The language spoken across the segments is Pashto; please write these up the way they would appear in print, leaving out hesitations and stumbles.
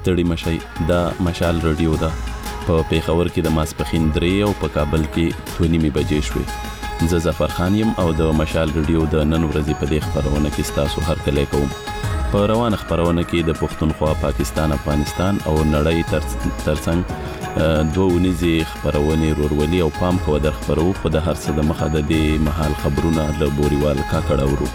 ستړي مشي. دا مشال رادیو ده. په پیښور کې د ماسپښین 3 او په کابل کې 2:30 بجې شوې. زه ظفر خان یم او د مشال رادیو د نن ورځې په دې خبرونه کې ستاسو هرکلی کوم. په روانه خبرونه کې د پښتونخوا، پاکستان، افغانستان او نړۍ ترڅنګ دوه ونیزي خبرونه رورولي او پام کوه در خبرو خو د هر څه د مخه د دې محل خبرونه له بوريوال کاکړ اورو.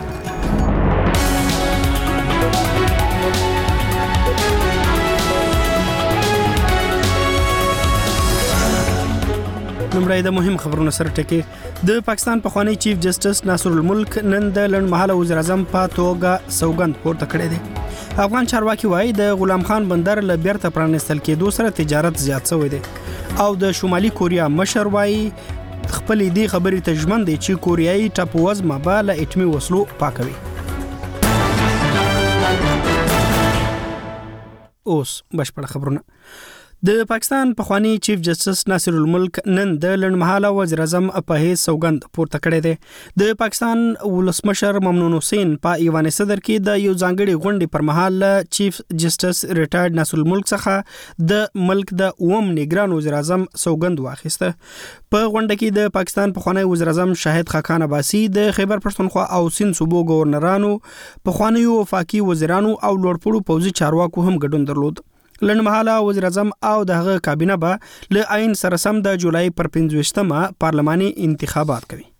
نمړی د مهم خبرونو سره ټکی. د پاکستان پخوانی چیف جسټس ناصر الملک نن د لنډمهاله وزیر اعظم په توګه سوګند پورته کړی دی. افغان چارواکي وایي د غلام خان بندر له بیرته پرانیستل کېدو سره تجارت زیات شوی دی او د شمالي کوریا مشر وایي خپل دې خبرې ته ژمن دی چې کوریایي ټاپووزمه به له اټمي وسلو پاکوي. اوس بشپړ خبرونه. د پاکستان پخوانی چیف جسټس ناصر الملک نن د لنډمهاله وزیر اعظم په هیڅ سوګند پورته کړی دی. د پاکستان ولسمشر ممنون حسین په ایوان صدر کې د یو ځانګړي غونډې پر مهال چیف جسټس ریټایرډ ناصر الملک څخه د ملک د نگران وزیر اعظم سوګند واخیسته. په غونډه کې د پاکستان پخوانی وزیر اعظم شاهد خاقان عباسي، د خیبر پښتونخوا او سند صوبو گورنرانو، پخوانیو وفاقي وزیرانو او لوړپوړو پوځي چارواکو هم ګډون درلود. لنډمهاله وزیر اعظم او دغه کابینه به له عین سره سم د جولای پر 25مه پارلماني انتخابات کوي.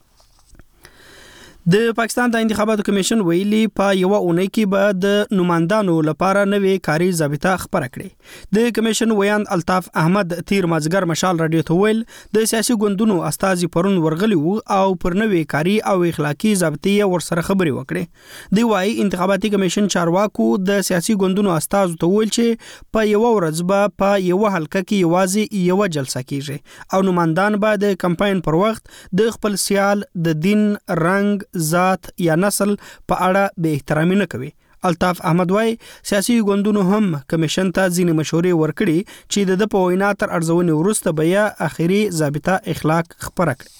د پاکستان د انتخاباتو کمیشن ویلي په یو اونۍ کې به د نمائندانو لپاره نوې کاري ضابطه خبره کړي. د کمیشن ویاند الطاف احمد تیر مازګر مشال رادیو ته ویل د سیاسي ګوندونو استازي پرون ورغلي وو او پر نوې کاري او اخلاقی ضابطې ورسره خبرې وکړي. دی وايي انتخاباتي کمیشن چارواکو د سیاسي ګوندونو استازو ته ویل چې په یو ورځ به په یو حلقه کې یوازې یو جلسه کیږي او نمائندان به د کمپاین پر وخت د خپل سیال د دین، رنګ، ذات یا نسل په اړه به احترامي نه کوي. الطاف احمد وايي سیاسي ګوندونو هم کمیشن ته ځینې مشورې ورکړي چې د په وینا تر ارزونې وروسته به یا اخیری ضابطه اخلاق خبره کړي.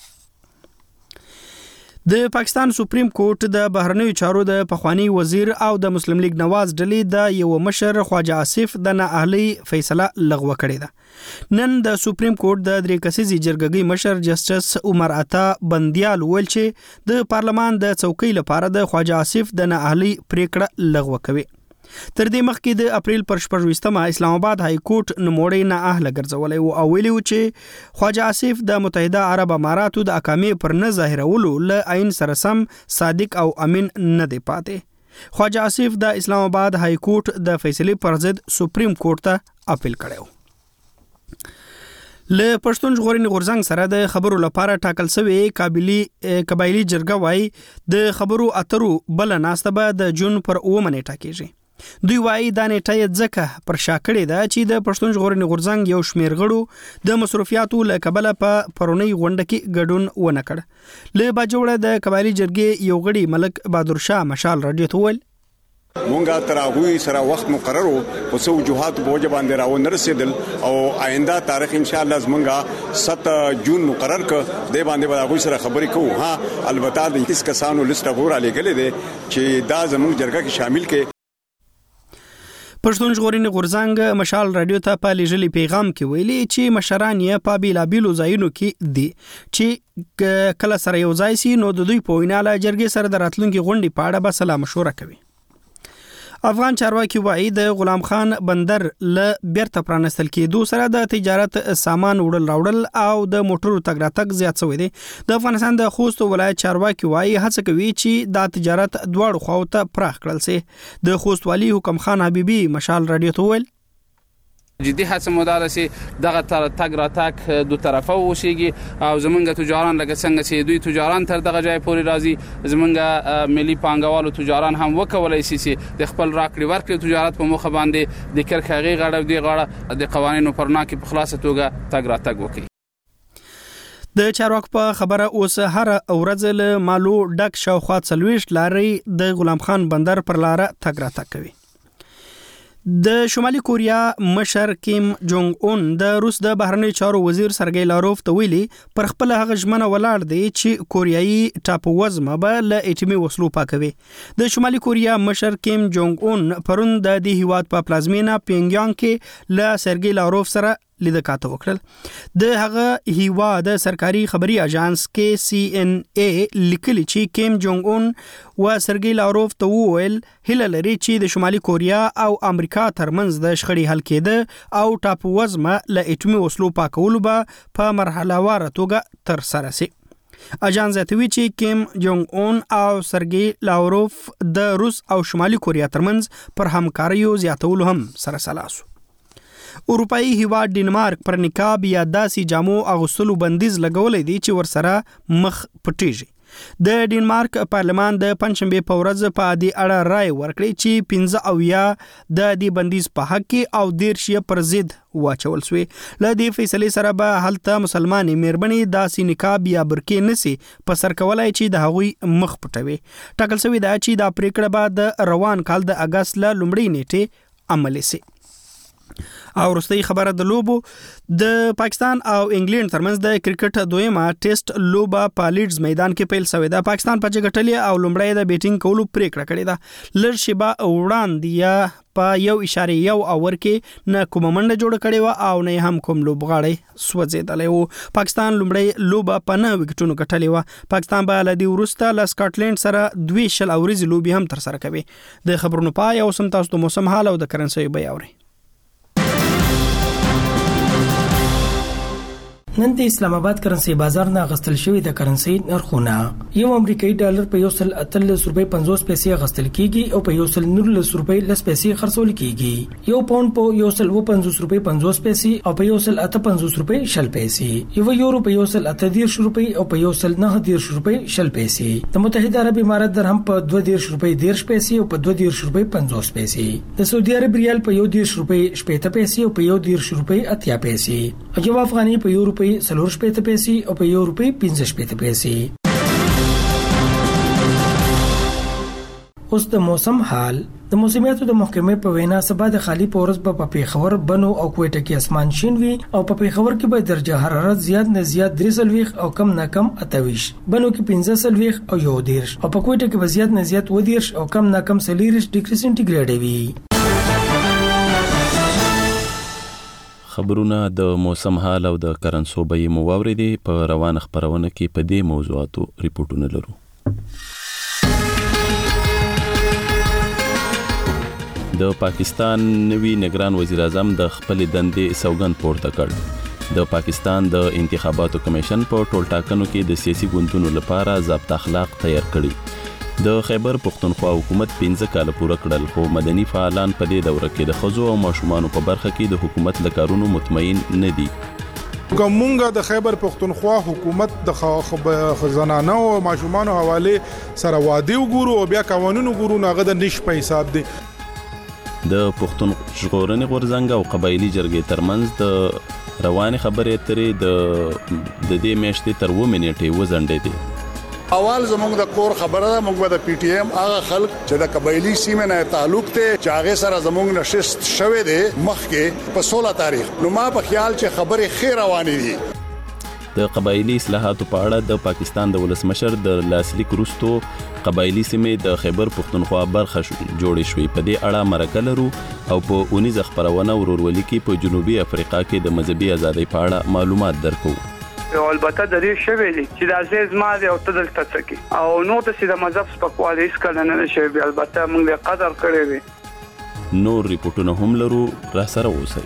د پاکستان سپریم کورټ د بهرنیو چارو د پخوانی وزیر او د مسلم لیگ نواز ډلې د یو مشر خواجه آصف د نااهلي فیصله لغوه کړې ده. نن د سپریم کورټ د 3 کسیزې جرګې مشر جسټس عمر عطا بندیال ویل چې د پارلمان د څوکۍ لپاره د خواجه آصف د نااهلي پریکړه لغوه کوي. تر دې مخکې د اپریل پر 14مه اسلام آباد های کورټ نوموړی نااهله ګرځولی او ویلي و چې خواجه آصف د متحده عرب اماراتو د اقامې پر نه ظاهرولو له عین سره سم صادق او امین نه دی پاتې. خواجه آصف د اسلام آباد های کورټ د فیصلې پر ضد سپریم کورټ ته اپیل کړی. له پښتون ژغورنې غورځنګ سره د خبرو لپاره ټاکل شوی قبایلی جرګه وايي د خبرو اترو بل ناسته به د جون پر 9 نیټه کېږي. دوی وايي دا نیټه ځکه پر شا کړې ده چې د پښتون ژغورنې غورځنګ یو شمېر غړو د مصرفیاتو له کبله په پرونی غونډه کې ګډون ونه کړ. له باجوړه د قبایلی جرګې یو غړي ملک بهادر شاه مشال رادیو ته ویل مونږه تر هغه سره وخت مقرر وو او څو وجوهات بوجه باندې راو نرسیدل او آینده تاریخ ان شاء الله زمونږه 7 جون مقرر ک د باندې به هغه سره خبرې کوو. ها البته د 21 کسانو لیست غوړه لګلې ده چې دا زموږ جرګه کې شامل کې. پښتون ژغورنې غورځنګ مشال رادیو ته په لېږلي پیغام کې ویلي چې مشران یې په بیلابیلو ځایونو کې دي چې کله سره یو ځای سي نو د دوی په وینا له جرګې سره د راتلونکي غونډې په اړه به سلا مشوره کوي. افغان چارواکي وايي د غلام خان بندر له بیرته پرانستل کېدو سره د تجارت سامان وړل راوړل او د موټرو تګ راتګ زیات شوی دی. د افغانستان د خوست ولایت چارواکي وايي هڅه کوي چې دا تجارت دواړو خواو ته پراخ کړل شي. د خوست والي حکم خان حبیبي مشال رادیو ته ویل جدي هڅه مداره سي دغه تګ راتګ دو طرفه وشيږي او زمونږ تجاران لکه څنګه چې دوی تجاران تر دغه ځای پورې راځي زمونږ ملي پانګوالو تجاران هم وکولای شي چې د خپل راکړې ورکړې تجارت په مخه باندې د کرخغي غړو دی غړه د قوانینو پر ناکي په خلاصه توګه تګ راتګ وکړي. د چارواکو په خبره اوس هر ورځ له مالو ډک شاوخوا 40 لارې د غلام خان بندر پر لار تګ راتګ کوي. د شمالي کوریا مشر کیم جونګ اون د روس د بهرنی چارو وزیر سرګی لاروف ته ویلي پر خپل هغه ژمنه ولاړ دی چې کوریایي ټاپووزمه به له اټومي وسلو پاکوي. د شمالي کوریا مشر کیم جونګ اون پرون د دې هیواد په پلازمینه پینګیانګ کې له سرګی لاروف سره لیدل کاته وکړل. د هغه هیواد سرکاري خبري اژانس کې CNA لیکلي چې کیم جونګ اون و سرګی لاروف ته وویل هله لري چې د شمالي کوریا او امریکا ترمنځ د شخړې حل کېده او ټاپووزمه له اټومي وسلو پاکولو به په مرحله وار توګه تر سره شي. اژانس زیاتوي چې کیم جونګ اون او سرګی لاروف د روس او شمالي کوریا ترمنځ پر همکاریو زیاتولو هم سره سلاسو. اروپایي هیواد ډنمارک پر نقاب یا داسې جامو اغوستلو بندیز لګولې دي چې ورسره مخ پټیږي. د ډنمارک پارلمان د پنځشنبه په ورځ په دې اړه رائے ورکړي چې 15 د دې بندیز په حق کې او 10 پر ضد واچول شوی. له دې فیصلې سره به هلته مسلمانې مېرمنې داسې نقاب یا برقې نسی په سر کولای چې د هغوی مخ پټوي. ټاکل شوی دا چې دا پریکړه به د روان کال د اگست له لومړۍ نیټې عملي شي. او وروستۍ خبره د لوبو د پاکستان او انګلند ترمنځ د کرکټ دویمه ټیسټ لوبه په لیډز میدان کې پیل شوې ده. پاکستان په چګټلې او لومړی د بیټینګ کولو پریکړه کړې ده. لږ شیبه وړاندې په 1.1 اور کې نه کومه منډه جوړه کړې و او نه هم کوم لوبغاړی سوځېدلی و. پاکستان لومړی لوبه په 9 وکټونو ګټلې وه. پاکستان به له دې وروسته له سکاټلند سره 2 ورځې لوبې هم ترسره کوي. د خبرونو پای او سم تاسو د موسم حال او د کرنسي بیان اورئ. نن د اسلام آباد کرنسي بازار نه غستل شوی د کرنسي نرخونه یو امریکایي ډالر په 1.38 پیسې غستل کیږي او په 1.19 پیسې خرڅول کیږي. یو پاوند په 1.50 پیسې او په 1.58 شل پیسې. یو یورو په 1.80 او په 1.90 شل پیسې. د متحده عرب امارات درهم په 2.10 پیسې او په 2.50 پیسې. د سعودي عرب ریال په 1.10 پیسې او په 1.10 80 پیسې. او یو افغاني په یورو 4 پیسې او په یو روپۍ 15 پیسې. اوس د موسم حال. د موسمیاتو د محکمې په وینا سبا د خالی پورس په پیښور بنو او کوټه کې اسمان شین وي او په پیښور کې به درجه حرارت زیات نه زیات 3 او کم نه کم 28. بنو کې 15 او 11 او په کوټه کې به زیات نه زیات 20 او کم نه کم 40 ډیګري سنټیګریډ وي. خبرونه د موسم حال او د کرنسو به مو واوریدي. په روان خبرونه کې په دې موضوعاتو ریپورتونه لرو. د پاکستان نوی نگران وزیر اعظم د خپل دندې سوګند پورته کړ. د پاکستان د انتخاباتو کمیشن په ټولټاکنو کې د سیاسي ګوندونو لپاره ضابطه اخلاق تیار کړي. د خیبر پختونخوا حکومت 15 کال پوره کړل خو مدني فعالان په دې دوره کې د خزو او ماشومان په برخه کې د حکومت لکارونو مطمئن نه دي. کومونګه د خیبر پختونخوا حکومت د خزانانو او ماشومان حواله سره وادي وګورو او بیا قانون وګورو ناغه د نش په حساب دي. د پختون ژغورنې غورځنګ او قبایلی جرګې ترمنځ د روان خبرې اترې د دې میاشتې تر 2 منټې وزنډې دي. اول زموږ د کور خبره ده موږ د پی ټی ایم هغه خلک چې د قبایلی سیمه نه تعلق ته چې هغه سره زموږ نشست شوه دي مخکې په 16 تاریخ نو ما په خیال چې خبره خیر روانې دي. د قبایلی اصلاحاتو په اړه د پاکستان د ولسمشر د لاسلیک وروسته قبایلی سیمه د خیبر پختونخوا برخه جوړې شوې. په دې اړه مرکه لرو او په 19 خبرونه ورورولي کې په جنوبي افریقا کې د مذهبي ازادۍ په اړه معلومات درکو. او البته د دې شوی دي چې د ازیز ماده او تدل تڅکی او نو ته د مذهب سپکواله هیڅ کله نه شي. البته موږ له قدر کړی وي. نور ریپورتونه هم لرو را سره اوسئ.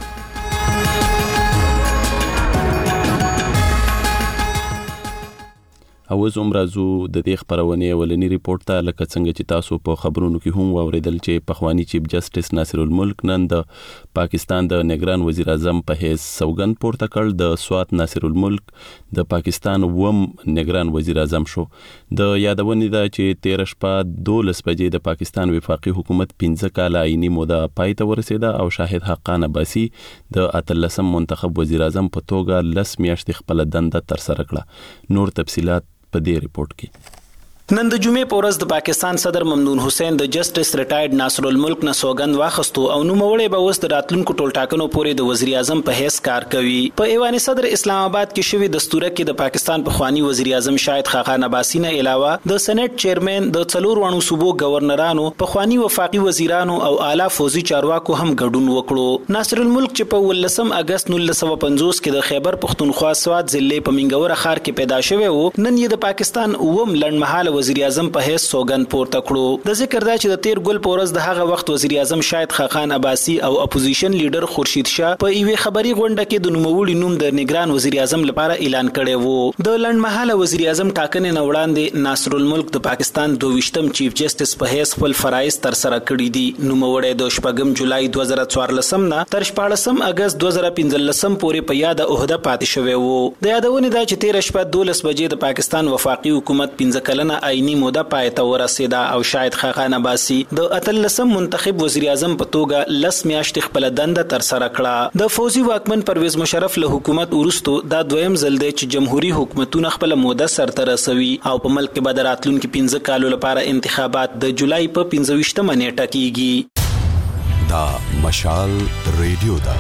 او زوم راځو د دې خبرونه ولني ریپورت ته لکه څنګه چې تاسو په خبرونو کې هم واوریدل چې پخوانی چیف جسټس ناصر الملک نن د پاکستان د نگران وزیر اعظم په حیث سوګند پورته کړ. د سوات ناصر الملک د پاکستان نگران وزیر اعظم شو. د یادونې ده چې 13 شپه 12 بجې د پاکستان وفاقي حکومت 15 کال عیني موده پای ته ورسېده او شاهد حقان عباسي د 13 منتخب وزیر اعظم په توګه 10 میاشتې خپل دنده تر سره کړه. نور تفصيلات په دې ریپورت کې. نن د جمعې په ورځ د پاکستان صدر ممنون حسین د جسټس ریټایرډ ناصر الملک نه سوګند واخستو او نوموړی به اوس د راتلونکو ټولټاکنو پورې د وزیر اعظم په حیث کار کوي. په ایوان صدر اسلام آباد کې شوی دستوره کې د پاکستان پخوانی وزیر اعظم شاهد خاقان عباسی نه علاوه د سېنات چیرمن د څلور وانو صوبو گورنرانو، پخوانی وفاقي وزیرانو او اعلی فوزي چارواکو هم ګډون وکړو. ناصر الملک چې په 18 اگست 1950 کې د خیبر پختونخوا سوات ضلع په منګوره ښار کې پیدا شوی و، نن یې د پاکستان اوم لنډمهاله وزیر اعظم په هیڅ سوګند پورته کړو. د ذکر دا چې د تیر ګل په ورځ د هغه وخت وزیر اعظم شاهد خاقان عباسی او اپوزیشن لیډر خورشید شاه په یوې خبري غونډه کې د نوموړي نوم د نگران وزیر اعظم لپاره اعلان کړی وو. د لنډمهاله وزیر اعظم ټاکنې نه وړاندې ناصر الملک د پاکستان 22م چیف جسټس په هیڅ خپل فرایض تر سره کړی دي. نوموړی د 8 جولای 2014 نه تر 14 اگست 2015 پورې په یاد عہده پاتې شوی وو. د یادونې دا چې 13 شپه 12 بجې د پاکستان وفاقي حکومت 15 کلنه آئینی موده پای ته ورسېده او شاهد خاقان عباسی د 18 منتخب وزیر اعظم په توګه 10 میاشتې خپل دنده تر سره کړه. د فوزي واکمن پرویز مشرف له حکومت وروسته دا دویم ځل دی چې جمهوریت حکومتونه خپل موده سرته رسوي او په ملک کې به د راتلونکو 15 کالو لپاره انتخابات د جولای په 25مه نیټه کیږي. دا مشال ریډیو دا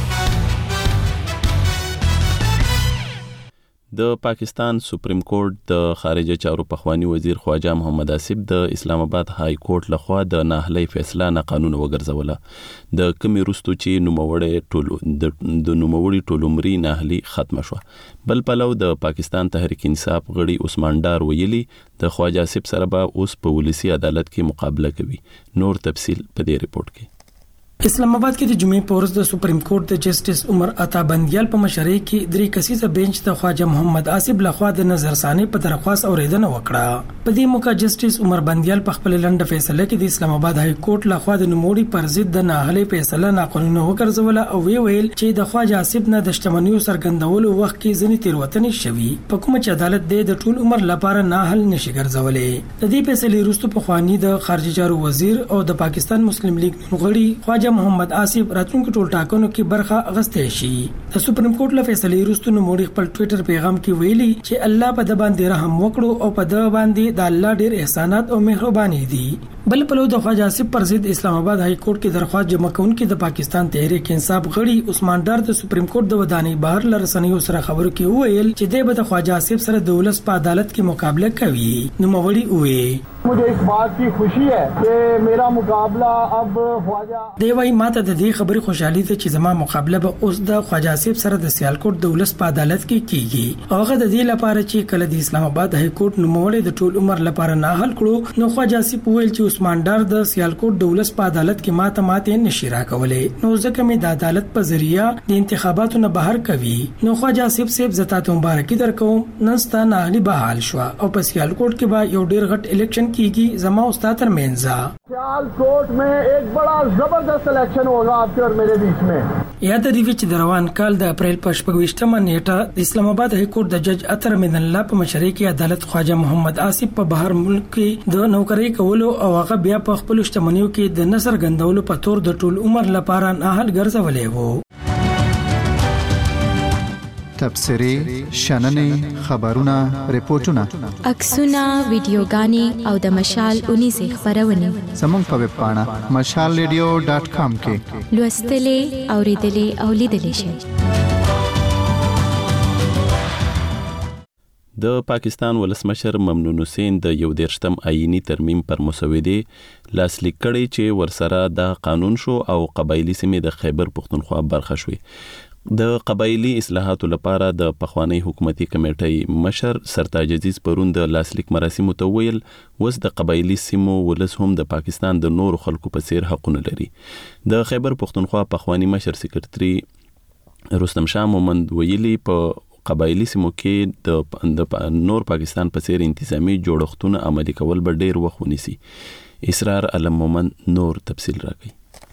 د پاکستان سپریم کورټ د خارجه چارو پخوانی وزیر خواجه محمد آصف د اسلام آباد های کورټ لخوا د ناهلي فیصله نه قانون وګرځوله. د کمی رستو چې نوموړي ټولومري ناهلي ختم شو. بل پلو د پاکستان تحریک انصاف غړي عثمان ډار ویلي د خواجه آصف سره به اوس په ولسی عدالت کې مقابله کوي. نور تفصیل په دې ریپورت کې. اسلام آباد کې د جمعې په ورځ د سپریم کورټ د جسټس عمر عطا بندیال په مشرۍ کې 3 کسیزه بنچ د خواجه محمد آصف لخوا د نظرثاني په درخواست اوریدنه وکړه. په دې موقع جسټس عمر بندیال په خپل لنډه فیصله کې د اسلام آباد های کورټ لخوا د نوموړي پر ضد د ناهلي فیصله ناقانونه وګرځوله او ویل چې د خواجه آصف نه د شتمنیو سرګندولو وخت کې ځنې تیروتنې شوي په کوم چې عدالت د ټول عمر لپاره ناهل نشي ګرځولې. د دې فیصلې وروسته په خواني د خارجه چارو وزیر او د پاکستان مسلم لیگ غړي خواجه محمد آصف راتلونکو ټولټاکنو کې برخه اغستې شي. د سپریم کورټ له فیصلې وروسته نوموړي خپل ټوئیټر پیغام کې ویلي چې الله په د باندې رحم وکړو او په د باندې د الله ډېر احسانات او مهرباني دي. بل په لور د خواجه آصف پر ضد اسلام آباد های کورټ کې درخواست جمع کونکي د پاکستان تحریک انصاف غړي عثمان ډار د سپریم کورټ د ودانۍ بهر لرسنیو سره خبرو کې وویل چې د خواجه آصف سره د ولس په عدالت کې مقابله کوي. نوموړي وویل मुझे इस बात की खुशी है कि मेरा मुकाबला अब ख्वाजा دیوای ماته د دې خبرې خوشحالي ده چې زما مقابله به اوس د خواجه آصف سره د سیالکوټ د ولس په عدالت کې کیږي. هغه د دې لپاره چې کله د اسلام آباد های کورټ نوموړي د ټول عمر لپاره ناهل کړو نو خواجه آصف ویل چې عثمان ډار د سیالکوټ د ولس په عدالت کې ماته نشي راکولې نو ځکه مې د عدالت په ذریعہ د انتخاباتو نه بهر کوي. نو خواجه آصف صاحب زتات مبارکي درکوم نن ستا ناهلي بحال شو او په سیالکوټ کې به یو ډیر غټ الیکشن کیږي زما استاد ترمنځ. सियालकोट में एक बड़ा जबरदस्त इलेक्शन होगा आपके और मेरे बीच में. یاد دی چې د روان کال د اپریل په 28مه نیټه د اسلام آباد های کورټ د جج اطهر من الله په مشرۍ کې عدالت خواجه محمد آصف په بهر ملک کې د نوکری کولو او هغه بیا په خپل شتمنیو کې د نصر غندولو په تور د ټول عمر لپاره ناهل ګرځولې وو. تبصرې، شننې، خبرونه، ریپورتونه، عکسونه، ویډیوګانې او د مشال 19 خبرونه زموږ په ویب پاڼه mashalradio.com کې لوستلې، اوریدلې او لیدلې شئ. د پاکستان ولسمشر ممنون حسین د 11م آئینی ترمیم پر مسودې لاسلیک کړي چې ورسره د قانون شو او قبایلی سیمې د خیبر پختونخوا برخه شوې. د قبایلی اصلاحاتو لپاره د پخوانی حکومتي کمیټې مشر سرتاج عزیز پرون د لاسلیک مراسمو ته ویل وس د قبایلی سیمو ولس هم د پاکستان د نور خلکو په څیر حقونه لري. د خیبر پختونخوا پخوانی مشر سکرټری رستم شاه مومند ویلي په قبایلی سیمو کې د نور پاکستان په څیر انتظامی جوړښتونه عملي کول به ډیر وخت ونیسي. اسرار علم مومند نور تفصیل راکړي.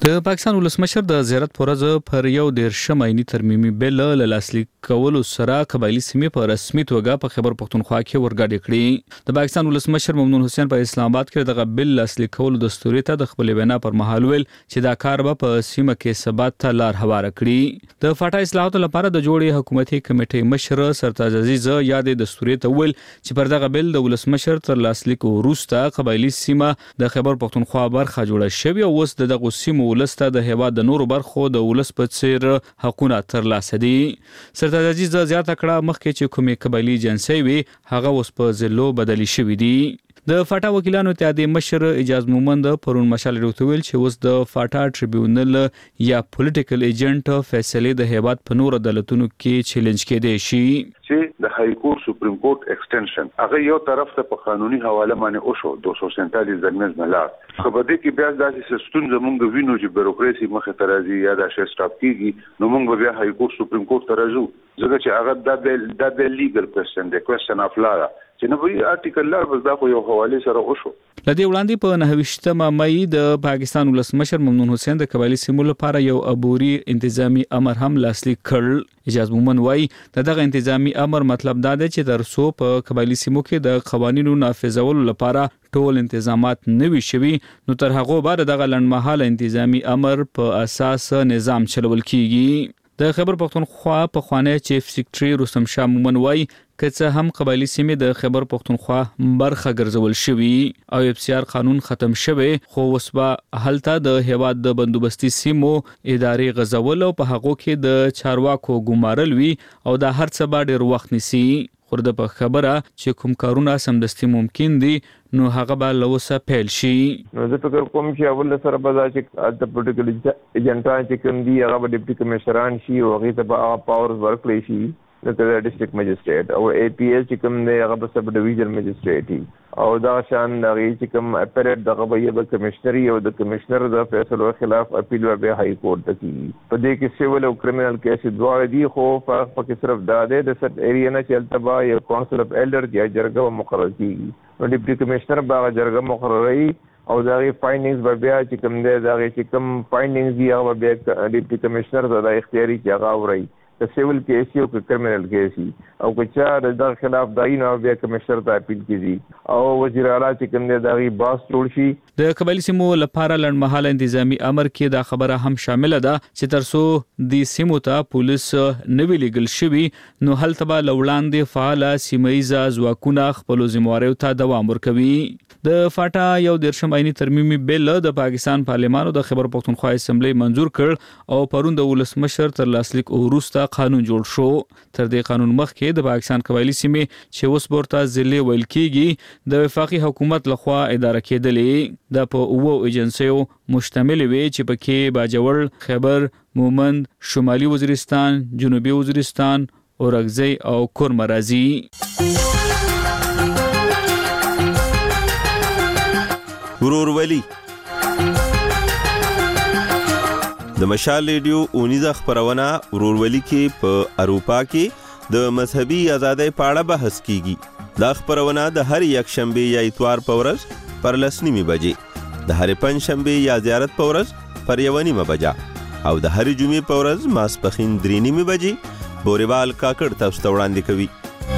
د پاکستان ولسمشر د زیارت پرځ پر یو ډیر شمعینی ترمیمي بل لاسلیک کولو سره قبایلی سیمې په رسمي توګه په خیبر پختونخوا کې ورګاډي کړي. د پاکستان ولسمشر ممنون حسین په اسلام آباد کې دغه بل لاسلیک کولو دستوري ته د خپل وینا پر مهال ویل چې دا کار به په سیمه کې ثبات ته لار هواره کړي. د فاټا اصلاحاتو لپاره د جوړې حکومتي کمیټې مشر سرتاج عزیز یادې دستوري ته ویل چې پر دغه بل د ولسمشر تر لاسلیک وروسته قبایلی سیمه د خیبر پختونخوا برخه جوړه شوې او اوس دغه سیمه ولسته د هیواد د نورو برخو د ولس په څیر حقونه ترلاسه دي. سرتاج عزیز زیاته کړه مخکې چې کومې قبایلی جنسي وي هغه اوس په ضلعو بدلی شوې دي. د فاټا وکیلانو اتحادیې مشر اجاز مومند پرون مشال ریوته ویل چې اوس د فاټا ټریبیونل یا پولیټیکل ایجنټ فیصله د هیواد په نور عدالتونو کې چیلنج کېدای شي چې د های کورټ سپریم کورټ ایکسټنشن هغه یو طرف ته په قانوني حواله باندې او شو 247 زګنز نه لار خبرې کې بیا داسې ستون زمونږ وینو چې بیروکراسي مخه ترازی یا د شې سټاپ کیږي نو موږ بیا های کورټ سپریم کورټ ترازو ځکه چې هغه د لیګل کوېسچن د کوېسچن اف لا چې نو وی آرټیکل لار بس دا خو یو حواله سره او شو. لدی وړاندې په 29 مې د پاکستان ولسمشر ممنون حسین د قبایلی سیمو لپاره یو عبوري انتظامی امر هم لاسلیک کړ. اجازه مومن وای دغه انتظامی امر مطلب دا دی چې ترڅو په قبایلی سیمو کې د قوانینو نافذولو لپاره ټول انتظامات نوي شوي نو تر هغه بعد دغه لنډمحاله انتظامی امر په اساس نظام چلول کیږي. د خیبر پختونخوا په خوانی چیف سیکریټری رستم شاه مومن وای کڅه هم قبایلی سیمې د خیبر پختونخوا برخه ګرځول شوی او اف سی آر قانون ختم شوی خو وسبا هلته د هیواد د بندوبستي سیمو ادارې غزول او په هغه کې د چارواکو ګمارل وی او د هر څه باندې ډیر وخت نسی. خورده په خبره چې کوم کارونه سمدستي ممکن دي نو هغه به لوسه پیل شي. نو زه فکر کوم چې اول سره به چې د پولیټیکل ایجنټان چې کوم دي هغه به ډیپټي کمشنران شي او هغه ته به پاورز ورکړي شي د ډیسټریکټ مجسټریټ او اے پی ایس چې کوم دی هغه به سب ډیویژن مجسټریټ او دا شان هغه چې کوم اپریټ دغه به کمشنري او د کمشنر د فیصلو خلاف اپیل به های کورټ ته کیږي. په دې کې سیول او کرمینل کیس دواړه دي خو فرق پکې صرف دا دی د سب ایریا نه چې التبا یا کونسل اف ایلډر یا جرګه مقرر کیږي نو ډیپټي کمشنر باغ جرګه مقرري او دا غي فایندینګز به بیا چې کوم دی دا غي چې کوم فایندینګز دی هغه بیا ډیپټي کمشنر د اختیاري چې هغه اوري د سیول کیس او کرمینل کیس او کچا د خلاف داینه بیا کمشنر ته اپیل کیږي او وزیر اعلی چې کوم دی دا غي باس جوړ شي. د قبایلی سیمو لپاره لړمحاله انتظامی امر کې دا خبره هم شامل ده چې ترسو د سیمو ته پولیس نوی لیګل شوی نو هلته به لوړاندې فعال سیمایي ځواکونه خپل ذمہواري ته دوام ورکوي. د فاټا یو دیرشم عیني ترمیمي بل د پاکستان پارلیمان د خیبر پختونخوا اسمبلی منزور کړ او پرون د ولسمشر تر لاسلیک وروسته قانون جوړ شو. تر دې قانون مخکې د پاکستان قبایلی سیمې چې اوس ورته ضلع ویل کیږي د وفاقي حکومت لخوا اداره کېدلې د په اوو ایجنسیو مشتمل وي چې پکې باجوړ، خیبر، مومند، شمالي وزیرستان، جنوبي وزیرستان، اورګزی او کورمرازي. ورورولي د مشال ریډیو اونیزه خبرونه ورورولي کې په اروپا کې د مذهبي ازادۍ په اړه بحث کیږي. دا خبرونه د هر یک شنبه یا اتوار په ورځ پر 10:30 بجې، د هر پنځ شنبه یا زیارت په ورځ پر 1:30 بجې او د هر جمعې په ورځ ماسپخین 3:30 بجې بوريوال کاکړ تاسو ته وړاندې کوي.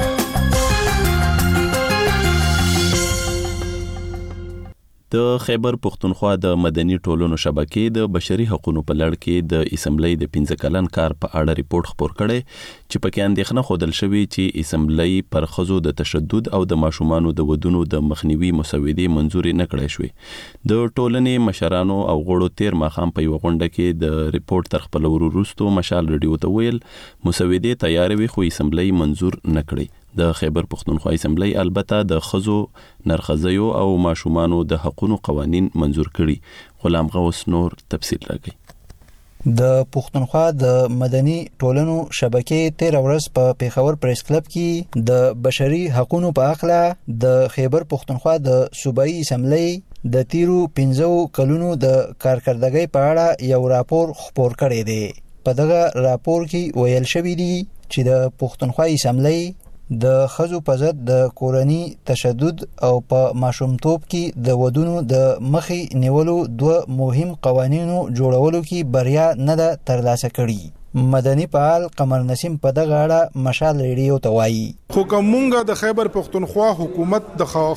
د خیبر پختونخوا د مدني ټولنو شبکې د بشري حقوقو په لړ کې د اسمبلی د 15 کلن کار په اړه ریپورت خپور کړي چې پکې اندېښنه خوندل شوې چې اسمبلی پر خزو د تشدد او د ماشومانو د ودونو د مخنیوي مسودې منزوري نه کړې شوې. د ټولنې مشرانو او غړو تیر ماخام په یو غونډه کې د ریپورت تر خپل وروستو مشال ریډیو ته ویل مسودې تیار وي خو اسمبلی منزور نه کړي. د خیبر پختونخوا اسمبلی البته د خزو، نرخزیو او ماشومانو د حقوقو قوانین منزور کړي. غلام غوث نور تفصیل راکړي. د پختونخوا د مدني ټولنو شبکې 13 ورځ په پیښور پریس کلب کې د بشري حقوقو په اړه د خیبر پختونخوا د صوبایي اسمبلی د تیرو 15 کلونو د کارکردګۍ په اړه یو راپور خپور کړی دی. په دغه راپور کې ویل شوی دی چې د پختونخوا اسمبلی د خزو په ضد د کورني تشدد او په ماشومتوب کې د ودونو د مخې نیولو دوه مهم قوانینو جوړولو کې بریا نه ده ترلاسه کړې. مدني فعال قمر نسیم په دغه اړه مشال ریډیو ته وایي خو کومه د خیبر پختونخوا حکومت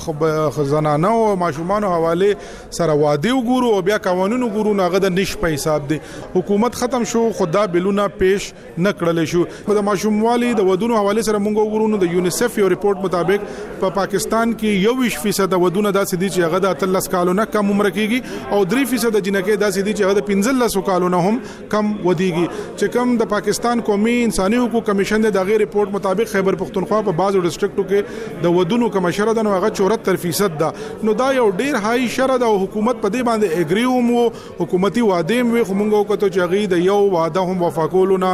د زنانه او ماشومان حواله سره وادي وګورو او بیا قانونو ګورو ناغه د نش په حساب دی حکومت ختم شو خدا بلونه پیش نکړل شو د ماشوموالي د ودونو حواله سره مونږ وګورو د یونیسف یو ریپورت مطابق په پاکستان کې 21% د ودونه داسې دي چې هغه د 13 کالو نه کم عمر کېږي او 3% د جنکې داسې دي چې هغه د 15 کالو نه هم کم ودیږي چې د پاکستان قومي انساني حقوق کمیشن د دغه ریپورت مطابق خیبر پختونخوا په بعضو ډیسټریکټو کې د ودونو کوم شره ده نو هغه 74% ده نو دا یو ډیر هاي شره ده او حکومت په دې باندې اګریوم او حکومتي وعده وي خو موږ وکړو چې هغه د یو وعده هم وفاکولونه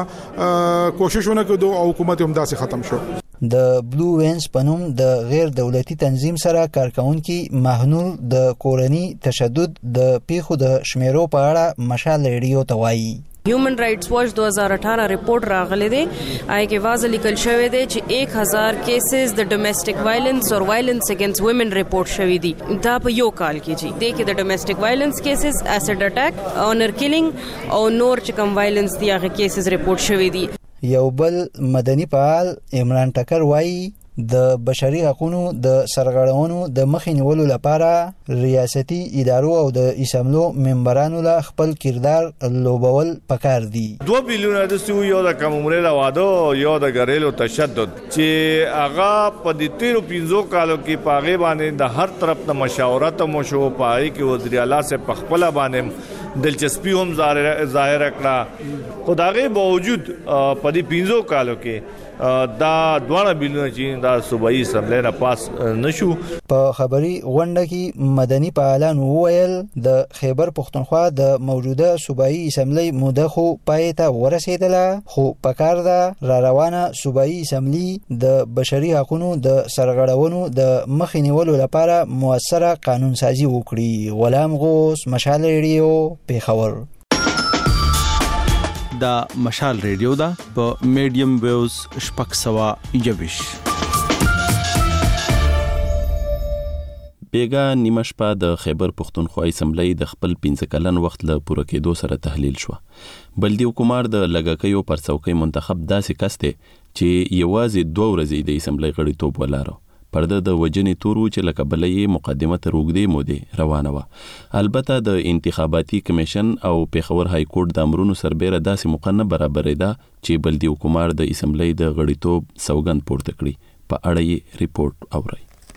کوششونه کړو او حکومت هم داسې ختم شو. د بلو وینز پنوم د غیر دولتي تنظیم سره کارکونکي مهنور د کورني تشدد د پیښو د شمیرو په اړه مشال ریډیو ته وایي هیومن رائټس واچ 2018 ریپورت راغلی دی آی کې واضح لیکل شوی دی چې 1000 کیسز د ډومېسټک وایلنس او وایلنس اگینست وومن ریپورت شوی دی دا په یو کال کې چې د کې د ډومېسټک وایلنس کیسز اسید اٹیک اونر کیلینګ او نور چې کوم وایلنس دی هغه کیسز ریپورت شوی دی. یو بل مدني فعال عمران ټکر وایي د بشري حقوقو د سرغړونو د مخې نیولو لپاره ریاستي ادارو او د اسمبلو ممبرانو له خپل کردار لوبول پکار دي. 2 بلیون د سو یو د کم عمر له واده یو د غریلو تشدد چې هغه په دې 13 کالو کې پاغه باندې د هر طرف د مشاورت مو شو پای کې وزیر اعلی سے پخپل باندې دلچسپي هم ظاهر کړه خدای باوجود په دې 15 کالو کې دا 2 بلیون چې دا صوبایي اسمبلی نه پاس نشو. په خبري غونډه کې مدني فعالان وویل د خیبر پختونخوا د موجوده صوبایي اسمبلی موده خو پای ته ورسېدله خو پکار ده را روانه صوبایي اسمبلی د بشري حقوقو د سرغړونو د مخې نیولو لپاره موثره قانون سازي وکړي. غلام غوث مشال ریډیو پیښور. دا مشال ریډیو دا په میډیم ویوز شپږ سوه یویش. بیګا نیمه شپه د خیبر پختونخوا اسمبلی د خپل 15 کلن وخت له پوره کېدو سره تحلیل شو. بلدی حکومت د لګکیو پر څوکۍ منتخب داسې کس دی چې یوازې 2 ورځې د اسمبلی غړیتوب ولاره. پرده د وجنې تورو چې لکه بلې مقدمه تر اوږدې مودې روانه وه. البته د انتخاباتي کمیشن او پیښور های کورټ د امرونو سربیره داسې موقع نه برابرېده چې بلدي حکومت د اسمبلی د غړیتوب سوګند پورته کړي. په اړه یې ریپورت اورئ.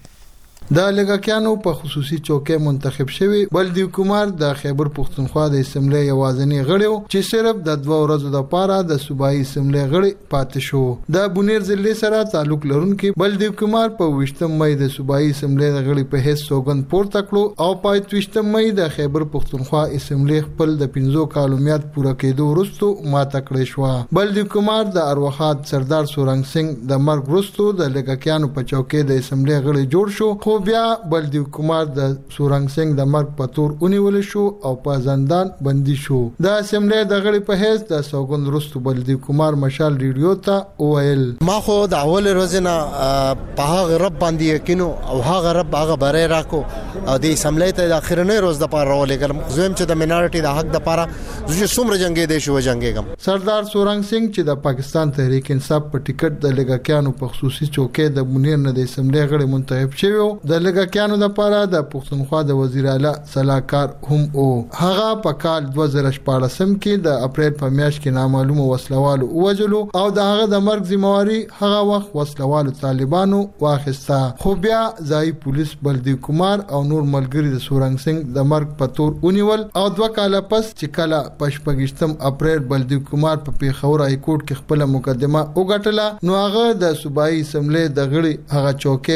د لګکیانو په خصوصي چوکۍ منتخب شوی بلدي حکومت د خیبر پختونخوا د اسمبلی یوازینی غړی چې صرف د 2 ورځو لپاره د صوبایي اسمبلی غړی پاتې شو. د بونیر ضلع سره تعلق لرونکي بلدي حکومت په 28 مې د صوبایي اسمبلی غړی په هیڅ سوګند پورته کړو او په 28 مې د خیبر پختونخوا اسمبلی خپل د 15 کالو میاد پوره کېدو وروسته ماته کړې شو. بلدي حکومت د ارواحات سردار سورنګ سنگ د مرګ وروسته د لګکیانو په چوکۍ د اسمبلی غړی جوړ شو. بیا بلدي حکومت د سورنګ سنگ د مرګ په تور ونیول شو او په زندان بندي شو. د اسمبلی د غړي په هیڅ د سوګند وروسته بلدي حکومت مشال ریډیو ته وویل ما خو د اول ورځ نه په هغه رب باندې یقینو او هغه رب هغه بری راکو او د اسمبلی ته د اخرنۍ ورځ د پاره راولېږم زم چې د مینارټي د حق د پاره چې څومره جنگي دي شو جنگيګم. سردار سورنګ سنگ چې د پاکستان تحریک انصاف په ټیکټ د لګکیانو په خصوصي چوکۍ د بونیر نه د اسمبلی غړي منتخب شوی د لګکیانو لپاره د پښتونخوا د وزیر اعلی صلاحکار هم او هغه په کال 2014 کې د اپریل په میاشت کې نامعلومه وسلوالو وجلو او د هغه د مرګ ذمہواری هغه وخت وسلوالو طالبانو واخیسته. خو بیا ځای پولیس بلدي حکومت او نور ملګری د سورنګ سنگ د مرګ په تور ونیول او 2 کال پس چې کله په 28 اپریل بلدي حکومت په پیښور های کورټ کې خپل مقدمه وګټله نو هغه د صوبایي اسمبلی د غړي هغه چوکۍ هم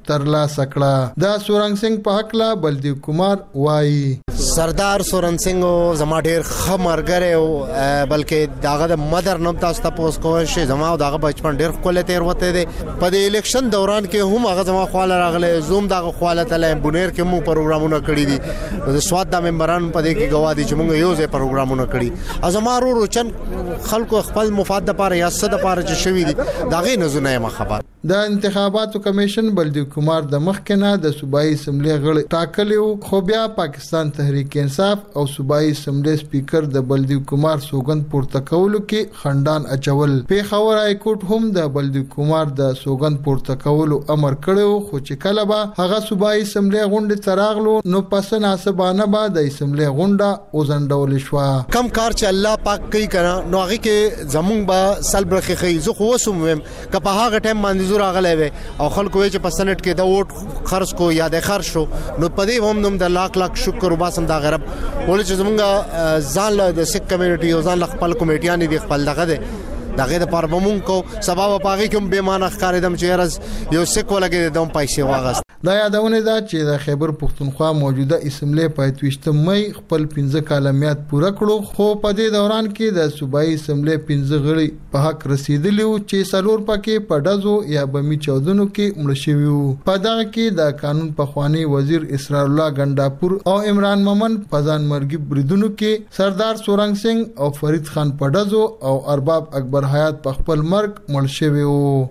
ترلاسه کړه. دا سورنګ سنگ په حق لا بلدیو کمار وایي سردار سورن سنگ زما ډیر خمرګره او بلکې داغه د مدر نوم تاسو ته پوس کوی شي زما داغه بچپن ډیر کوله تیر وته دي په د الیکشن دوران کې هم هغه زما خواله راغله زوم داغه خواله تله بونیر کې مو پروګرامونه کړی دي د سواد د ممبران په دې کې گواهی چې موږ یو ځای پروګرامونه کړی ازما ورو چن خلکو خپل مفاد لپاره یا صد لپاره چې شوی دي داغه نه زونه خبر. د انتخاباتو کمیشن بلدیو کمار د مخکنه د صوبایي اسمبلی غړي ټاکلیو خو بیا پاکستان تحریک انصاف او صوبایي اسمبلی سپیکر د بلدیو کمار سوګند پورته کولو کې خندان اچول. پیښور های کورټ هم د بلدیو کمار د سوګند پورته کولو امر کړو خو چې کله به هغه صوبایي اسمبلی غونډه تراغلو نو پس ناسبانه به د اسمبلی غونډه وزندول شو. کم کار چې الله پاک کوي کنه نو هغه کې زمونږ به سلبرخي خيزو خو وسوم که په هغه ټیم باندې زور اغلې او خلکو چې په سنټ کې د ووټ خرڅ کو یا د خرڅ شو نو په دې هم نوم د لاک شکر وباسم دا غرب ولې چې زمونږ ځان له د سک کمیونټي او ځان له خپل کمیټیان دي خپل دغه دغه د پربمون کو سبب پاغي کوم به معنی ښکارېدم چې راز یو سک ولګي د پیسې واغست. دا یادونه ده چې د خیبر پختونخوا موجوده اسمبلی په 28 مې خپل 15 کالمیات پوره کړو خو په دې دوران کې د صوبایي اسمبلی 15 غړي په حق رسیدلی و چې سلور پکې په دزو یا بمی چودنو کې مړ شوی وو. په دغه کې د قانون پخوانی وزیر اسرار الله ګنداپور او عمران مومن په ځان مرګي بریدونو کې سردار سورنګ سنگ او فرید خان په دزو او ارباب اکبر حیات په خپل مرګ مړ شوی وو.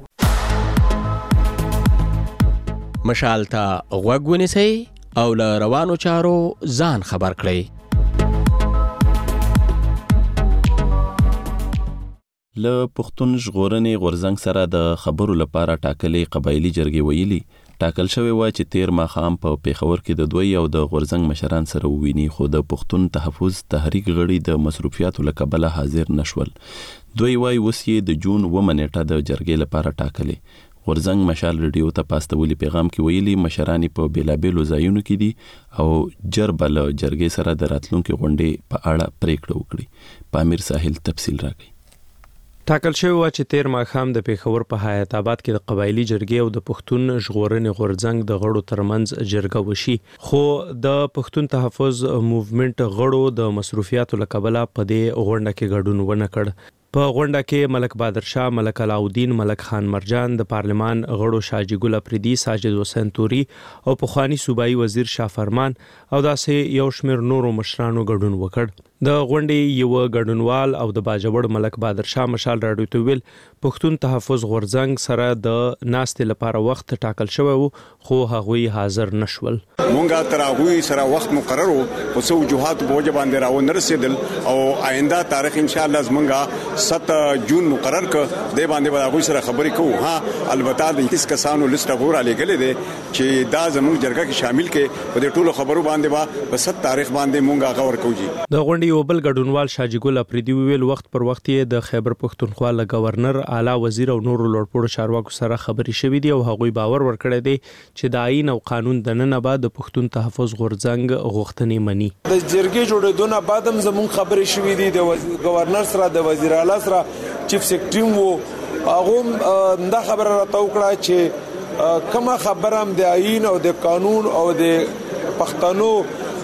مشال ته غوږ ونیسئ او له روانو چارو ځان خبر کړئ. له پښتون ژغورنې غورځنګ سره د خبرو لپاره ټاکلې قبایلی جرګې ویلي ټاکل شوی و چې تیر ماښام په پیښور کې د دوی او د غورځنګ مشران سره وویني خو د پښتون تحفظ تحریک غړي د مصروفیاتو له کبله حاضر نشول. دوی وايي اوس یې د جون 9 نیټه د جرګې لپاره ټاکلې. غورځنګ مشال ریډیو ته پاستولي پیغام کې ویلي مشران په بیلابېلو ځایونو کې دي او جربل جرګې سره د راتلونکو غونډې په اړه پریکړه وکړي. پامیر ساحل تفصیل راکړي. ټاکل شوی و چې تیر ماښام د پیښور په حیات آباد کې د قبایلی جرګې او د پښتون ژغورنې غورځنګ د غړو ترمنځ جرګه وشي خو د پښتون تحفظ موومېنټ غړو د مصروفیاتو له کبله په دې غونډه کې ګډون ونه کړ. په غونډه کې ملک بادر شاه، ملک علاؤالدین، ملک خان مرجان، د پارلمان غړو شاجي ګل افریدي، ساجد حسین توري او پخوانی صوبایي وزیر شاه فرمان او داسې یو شمېر نورو مشرانو ګډون وکړ. د غونډې یو ګډونوال او د باجوړ ملک بادر شاه مشال راډیو ته ویل پښتون تحفظ غورځنګ سره د ناستې لپاره وخت ټاکل شوی وو خو هغوی حاضر نشول. مونږه تر هغه سره وخت مقرر وو خو څو وجوهات بوج باندې راو نرسیدل او آینده تاریخ ان شاء الله زمونږه 7 جون مقرر ک د باندې به هغه سره خبرې کوو. ها البته د 30 کسانو لیست غوړه لګلې ده چې دا زموږ جرګه کې شامل کې په دې ټولو خبرو باندې په 7 تاریخ باندې مونږه غور کوو. د غونډې یو بل ګډونوال شاجي ګل افریدي ویل وخت پر وخت یې د خیبر پښتونخوا له گورنر، اعلی وزیر او نورو لوړپوړو چارواکو سره خبرې شوې دي او هغوی باور ورکړی دی چې د آئین او قانون د نن بعد د پښتون تحفظ غورځنګ غوښتنې مني. د جرګې جوړېدو نه بعد هم زموږ خبرې شوې دي د گورنر سره، د وزیر اعلی سره، چیف سیکریټری وو هغه دا خبره راته وکړه چې کومه خبره هم د آئین او د قانون او د پښتنو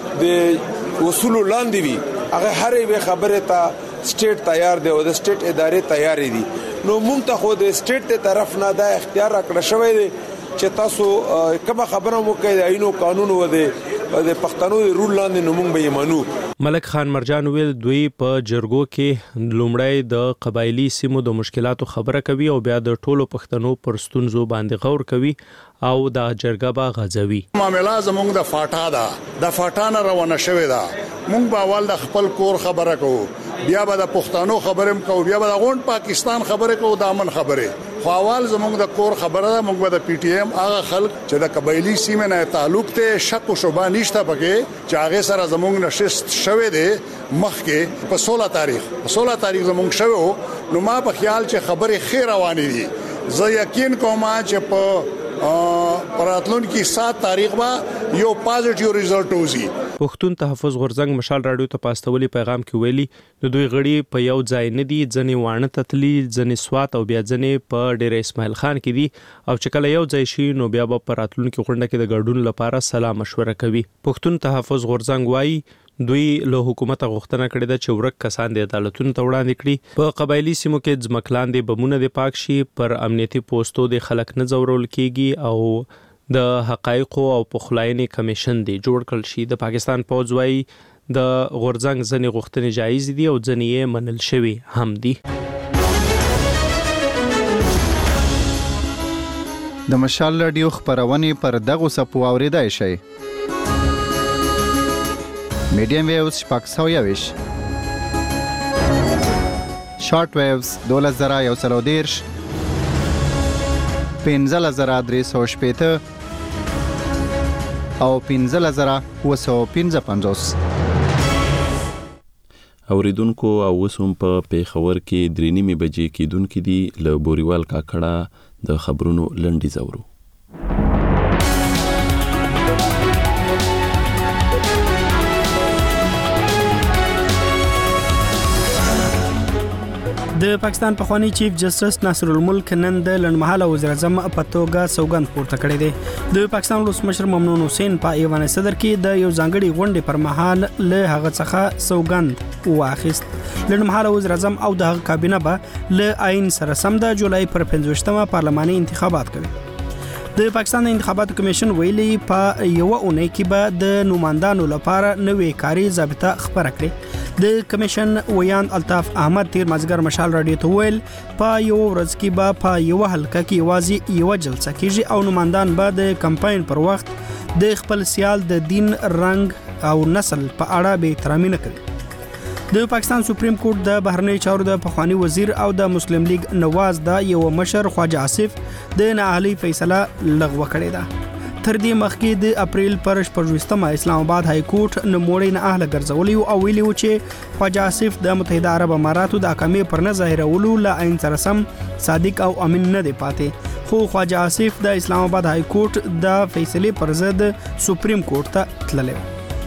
د اصول لاندې وي هغه هر یو خبره ته سټیټ تیار دی او د سټیټ ادارې تیار دي. نو موږ ته خو د سټیټ ته طرف نه دا اختیار راکړل شوی دی چې تاسو کومه خبره مو کوي د آئین او قانون او د پښتنو رول لاندې نو موږ به یې منو. ملک خان مرجان ویل دوی په جرګو کې لومړی د قبایلی سیمو د مشکلاتو خبره کوي او بیا د ټولو پښتنو پر ستونزو باندې غور کوي او د جرګه به غځوي. معاملې زموږ د فاټا ده د فاټا نه روانه شوې ده. موږ به اول د خپل کور خبره کوو، بیا به د پښتنو خبرې کوو، بیا به د غونډ پاکستان خبرې کوو، د امن خبرې خو اول زموږ د کور خبره ده. موږ به د پی ټی ایم هغه خلک چې د قبایلی سیمه نه تعلق ته شک او شبهه نشته پکې چې هغه سره زموږ نشست شوه دی مخکې په 16 تاریخ زموږ شوه. نو ما په خیال چې خبرې خیر روانې دي. زه یقین کوم چې په پراتلون کی 7 تاریخ با یو پازیټیو ریزلټ وزي. پښتون تحفظ غورځنګ مشال رادیو ته پاستولي پیغام کې ویلي د دوی غړي په یو ځای نه دي، ځنې وانه تتلی، ځنې سوات او بیا ځنې په ډیر اسماعیل خان کې دي او چې کله یو ځای شي نو بیا په راتلونکو غونډه کې د ګډون لپاره سلا مشوره کوي. پښتون تحفظ غورځنګ وایي دوی له حکومت غوښتنه کړې ده چې ورک کسان د عدالتونو ته وړاندې کړي، په قبایلی سیمو کې ځمکلان د بمونه د پاک شي، پر امنیتي پوسټو د خلک نه ځورول کیږي او د حقایقو او پخلاینې کمیشن دی جوړ کړل شي. د پاکستان پوځ وایي د غورځنګ ځنې غوښتنې جایز دي او ځنې یې منل شوي هم دي. د مشال رادیو خبرونه پر دغه سپو اوریدای شي. میډیم ویوز شپږ 120 شارټ ویوز 2130 15350 او 15955. اوریدونکو او وسوم په پیښور کې 3:30 بجې کېدونکې دي. له بوریوال کاکړه د خبرونو لنډی زورو. د پاکستان پخوانی چیف جسټس ناصر الملک نن د لنډمهاله وزیر اعظم په توګه سوګند پورته کړی دی. د پاکستان ولسمشر ممنون حسین په ایوان صدر کې د یو ځانګړي غونډې پر مهال له هغه څخه سوګند واخیست. لنډمهاله وزیر اعظم او د کابینه به له آئین سره سم د جولای پر 15مه پارلماني انتخابات کوي. د پاکستان انتخاباتو کمیشن ویلي په یو اونۍ کې به د نوماندانو لپاره نوې کاري ضابطه خبره کړي. د کمیشن ویان الطاف احمد تیر مازګر مشال رادیو ته ویل په یو ورځ کې به په یو حلقه کې یوازې یو جلسه کیږي او نوماندان به د کمپاین پر وخت د خپل سیال د دین، رنګ او نسل په اړه به احترامي نه کوي. د پاکستان سپریم کورټ د بهرنی چارو د پخوانی وزیر او د مسلم لیگ نواز د یو مشر خواجه آصف د نااهلي فیصله لغوه کړې ده. تر دې مخکې د اپریل پر 14مه اسلام آباد های کورټ نوموړی نااهله ګرځولی او ویلي و چې خواجه آصف د متحده عرب اماراتو د اقامې پر نه ظاهرولو له عین سره سم صادق او امین نه دی پاتې. خو خواجه آصف د اسلام آباد های کورټ د فیصلې پر ضد سپریم کورټ ته تللی.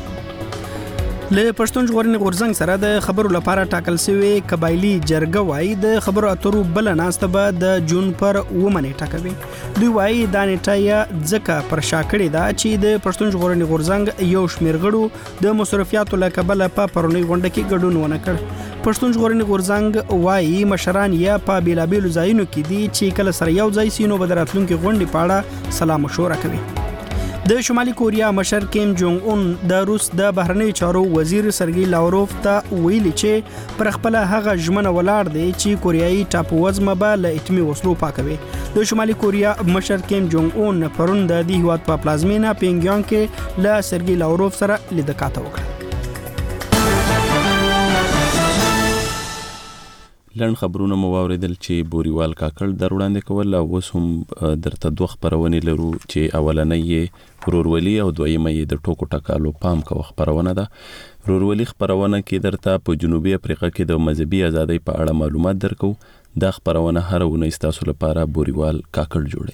له پښتون ژغورنې غورځنګ سره د خبرو لپاره ټاکل شوی قبایلی جرګه وایي د خبرو اترو بل ناسته به د جون پر 9 ټاکوي. دوی وایي دا نیټه یې ځکه پر شا کړې ده چې د پښتون ژغورنې غورځنګ یو شمېر غړو د مصرفیاتو له کبله په پرونی غونډه کې ګډون ونه کړ. پښتون ژغورنې غورځنګ وایي مشران یې په بیلابیلو ځایونو کې دي چې کله سره یو ځای سي نو به د راتلونکي غونډې په اړه سلا مشوره کوي. د شمالي کوریا مشر کیم جونګ اون د روس د بهرنی چارو وزیر سرګی لاوروف ته ویلي چې پر خپل هغه ژمنه ولاړ دی چې کوریایي ټاپووزمه به له اتمی وسلو پاکوي. د شمالي کوریا مشر کیم جونګ اون پرون د دې هیواد په پلازمینه پینګیانګ کې له سرګی لاوروف سره لیدکاته وکړه. لړن خبرونه مو واوریدل چې بوریوال کاکړ در وړاندې کول او اوس هم درته دوه خبرونه لرو چې اولنۍ ورورولي او دویمه د ټوکو ټکالو پام کوه خبرونه ده. ورورولي خبرونه کې درته په جنوبي افریقا کې د مذهبي ازادۍ په اړه معلومات درکو. دا خبرونه هر ونې تاسو لپاره بوریوال کاکړ جوړي.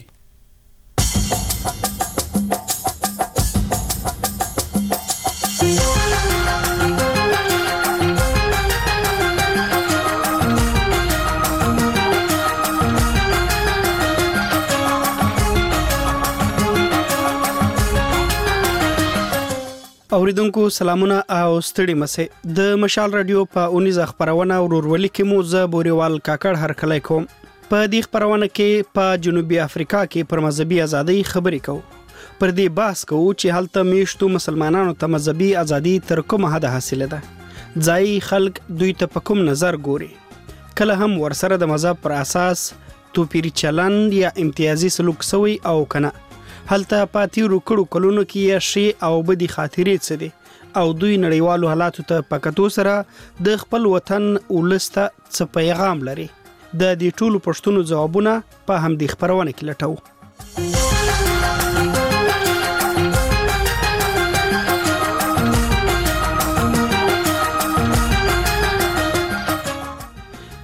اوریدونکو سلامونه او ستړي مسه. د مشال رادیو په 19 خبرونه ورورولي کې مو ز بوریوال کاکړ هرکلی کوم. په دې خبرونه کې په جنوبي افریقا کې پر مذهبي ازادۍ خبرې کوو. پر دې بحث کوو چې هلته میشتو مسلمانانو ته مذهبي ازادي تر کومه حد حاصله ده. ځای خلک دوی ته په کوم نظر ګوري. کله هم ورسره د مذهب پر اساس توپیری چلند یا امتیازي سلوک سوی او کنه. هلته پاتې روکړو کلونو کې شي او بدی خاطرې څه دي او دوی نړیوالو حالاتو ته پکتو سره د خپل وطن ولسته څه پیغام لري. د دې ټولو پښتنو ځوابونه په همدې خبرونه کې لټو.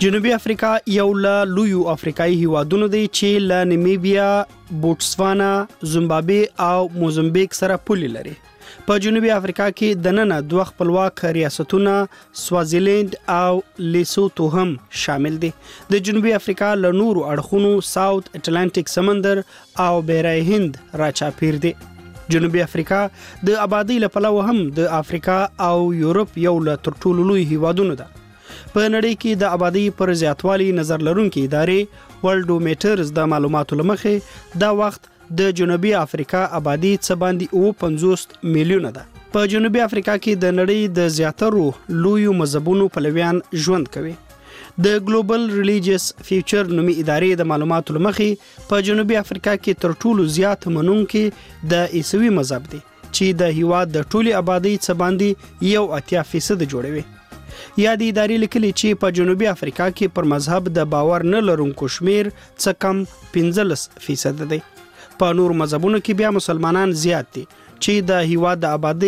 جنوبي افریقا یو له لویو افریقایي هیوادونو دی چې له نیمیبیا، بوتسوانا، زیمبابوې او موزمبیک سره پولې لري. په جنوبي افریقا کې د نن دوه خپلواک ریاستونه سوازیلند او لیسوتو هم شامل دي. د جنوبي افریقا له نورو اړخونو ساوث اټلانټیک سمندر او بحیره هند راچاپیر دي. جنوبي افریقا د آبادی له پلوه هم د افریقا او یورپ یو له تر ټولو لوی هیوادونو ده. په نړۍ کې د آبادی پر زیاتوالي نظر لرونکي ادارې ورلډومیټرز د معلوماتو لمخې دا وخت د جنوبي افریقا آبادی څه باندې 50 میلیونه ده. په جنوبي افریقا کې د نړۍ د زیاترو لویو مذهبونو پلویان ژوند کوي. د ګلوبل ریلیجیس فیوچر نومي ادارې د معلوماتو لمخې په جنوبي افریقا کې تر ټولو زیات منونکي د عیسوي مذهب دي چې د هیواد د ټولي آبادی څه باندې 80% جوړوي. یا د ادارې لیکلي چې په جنوبي افریقا کې پر مذهب د باور نه لرونکو شمیر څه کم 15% دی. په نور مذهبونو کې بیا مسلمانان زیات دي چې د هیواد د آبادی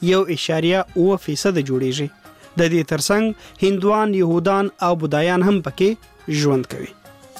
1.8% جوړیږي. د دې ترڅنګ هندوان، يهودان او بودایان هم پکې ژوند کوي.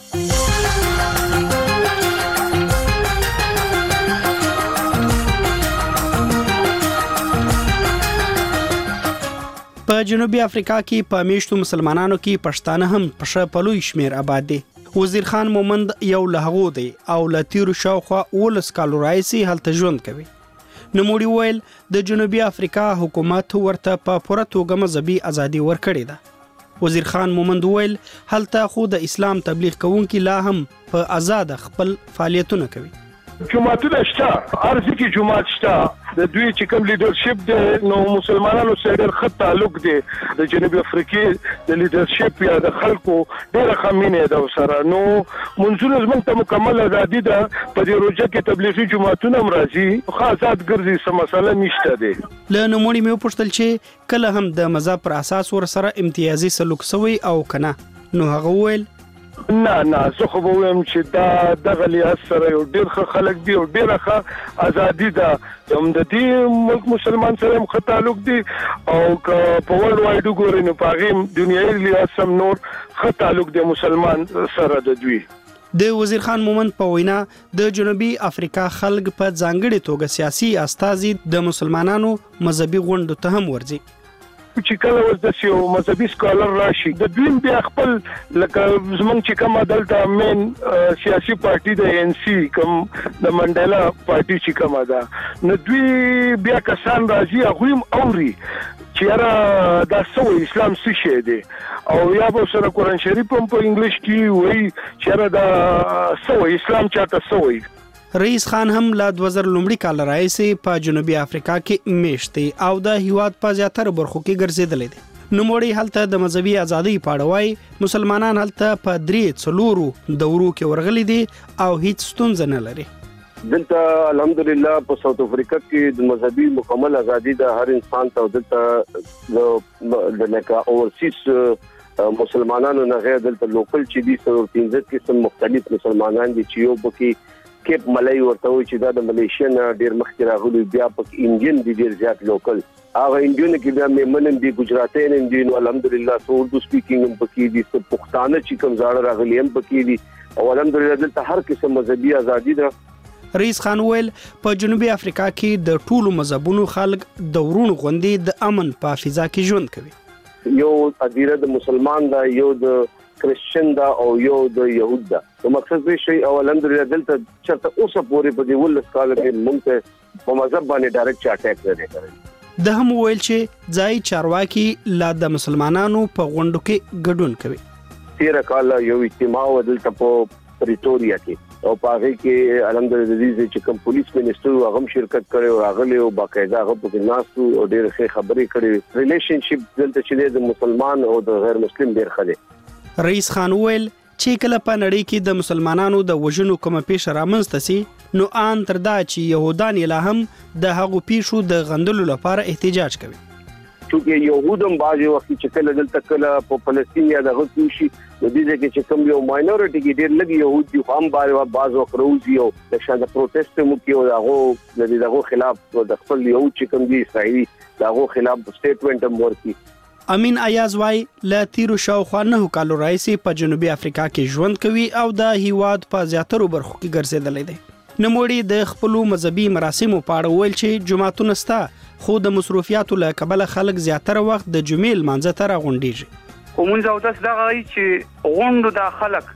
په جنوبي افریقا کې په میشتو مسلمانانو کې پښتانه هم په لوی شمیر آباد دي. وزیر خان مومند یو له هغو دی او له تیرو شاوخوا 19 کالو راهیسې هلته ژوند کوي. نوموړي ویل د جنوبي افریقا حکومت ورته په پوره توګه مذهبي ازادي ورکړې ده. وزیر خان مومند ویل هلته خو د اسلام تبلیغ کوونکي لا هم په آزاد خپل فعالیتونه کوي. جماعتونه شته، ارزي کې جماعت شته، د دوی چې کوم لیدرشپ دی نو مسلمانانو سره ډېر ښه تعلق دی. د جنوبي افریقې د لیدرشپ یا د خلکو ډېره ښه مینه ده سره. نو منځونه زموږ ته مکمل ازادي ده. په دې روژه کې تبلیغي جماعتونه هم راځي، ښه آزاد ګرځي، څه مسله نشته دی. له نوموړي مې وپوښتل چې کله هم د مذهب پر اساس ورسره امتیازي سلوک سوی او کنه، نو هغه وویل نه زه خو به وایم چې دغه لحاظ سره یو ډېر ښه خلک دي او ډېره ښه ازادي ده. هم د دې ملک مسلمان سره هم ښه تعلق دي او که په ورلډ وایډ وګورئ نو په هغې دنیایي لحاظ هم نور ښه تعلق دی مسلمان سره د دوی. د وزیر خان مومند په وینا د جنوبي افریقا خلک په ځانګړي توګه سیاسي استازي د مسلمانانو مذهبي غونډو ته هم ورځي. چې کله ورته یو مذهبي سکالر راشي د دوی بیا خپل لکه زمونږ چې کومه دلته مین سیاسي پارټي د ANC کوم د منډیلا پارټي چې کومه ده نو دوی بیا کسان راځي هغوی هم اوري چې یاره دا څه اسلام څه شی دی او یا به سره قرآن شریف هم په انګلیش کې وایي چې یاره دا څه اسلام چاته څه وایي. رئیس خان هم له 2000 لومړي کال راهیسې په جنوبي افریقا کې میشت دی او د هیواد په زیاتره برخو کې ګرځېدلی دی. نوموړي هلته د مذهبي ازادۍ په اړه وایي مسلمانان هلته په 3 دورو کې ورغلي دي او هیڅ ستونزه نه لري. دلته الحمدلله په ساوث افریقا کې د مذهبي مکمل ازادي د هر انسان ته دلته د لکه اورسیس مسلمانانو نه غیر دلته لوکل چې دي 15 قسم مختلف مسلمانان دي چې یو پکې کیپ ملای ورته وي چې دا د ملیشیا نه ډیر مخکې راغلي بیا پکې انډین دي ډیر زیات لوکل هغه انډین کې بیا میمنن دي ګجراتین دي نو الحمدلله اردو سپیکینګ هم پکې دي څه پښتانه چې کوم ځاړه راغلي هم پکې دي او الحمدلله دلته هر قسم مذهبي ازادي ده. رئیس خان ویل په جنوبي افریقا کې د ټولو مذهبونو خلک د ورونو غوندې د امن په فضا کې ژوند کوي. یو ادیره د مسلمان دا یو د کرسچن دا او یو د يهود دا نو مقصد به شي او الحمدلله دلته چرته اوسه پورې په دې ول سکاله کې مونږ په مذهب باندې ډایرکټ اٹیک نه کوي. د هم ویل چې ځای چارواکي لا د مسلمانانو په غونډو کې ګډون کوي. 13 کال یو اجتماع ودلته په پریټوریا کې او پاره کې الحمدلله دې چې کوم پولیس منسٹر هغه شرکت کړي او هغه له باقاعده هغه په ناسو او ډېر ښه خبرې کړي. ریلیشنشپ دلته چې د مسلمان او د غیر مسلم ډېر خلک. رئیس خان ویل چې کله په نړۍ کې د مسلمانانو د وژنو کومه پیښه رامنځته سي نو ان تر دا چې يهودان لا هم د هغو پیښو د غندلو لپاره احتجاج کوي. چې يهودم باج وخت چې کله دلته کله په فلسطین یا د غوښتي شي د دې کې چې کوم یو ماینورټي کې ډېر لګي يهودي هم باز وکړوزي او د شاده پروتست مو کې او دغه خلاف د خپل یو چې کوم دي اسرائیلي دغه خلاف سټیټمنټ هم ورکړي. امین ایاز وای ل تیرو شاوخوا 9 کالو راځي په جنوبي افریقا کې ژوند کوي او د هیواد په زیاترو برخو کې ګرځېدلی دی. نوموړي د خپل مذهبي مراسمو په اړه ویل چې جماعتونه ستا خو د مصروفیاتو له کبله خلک زیاتره وخت د جمعې لمانځه ته راغونډېږي. کومون زاوتاس دا غوي چې غونډو د خلک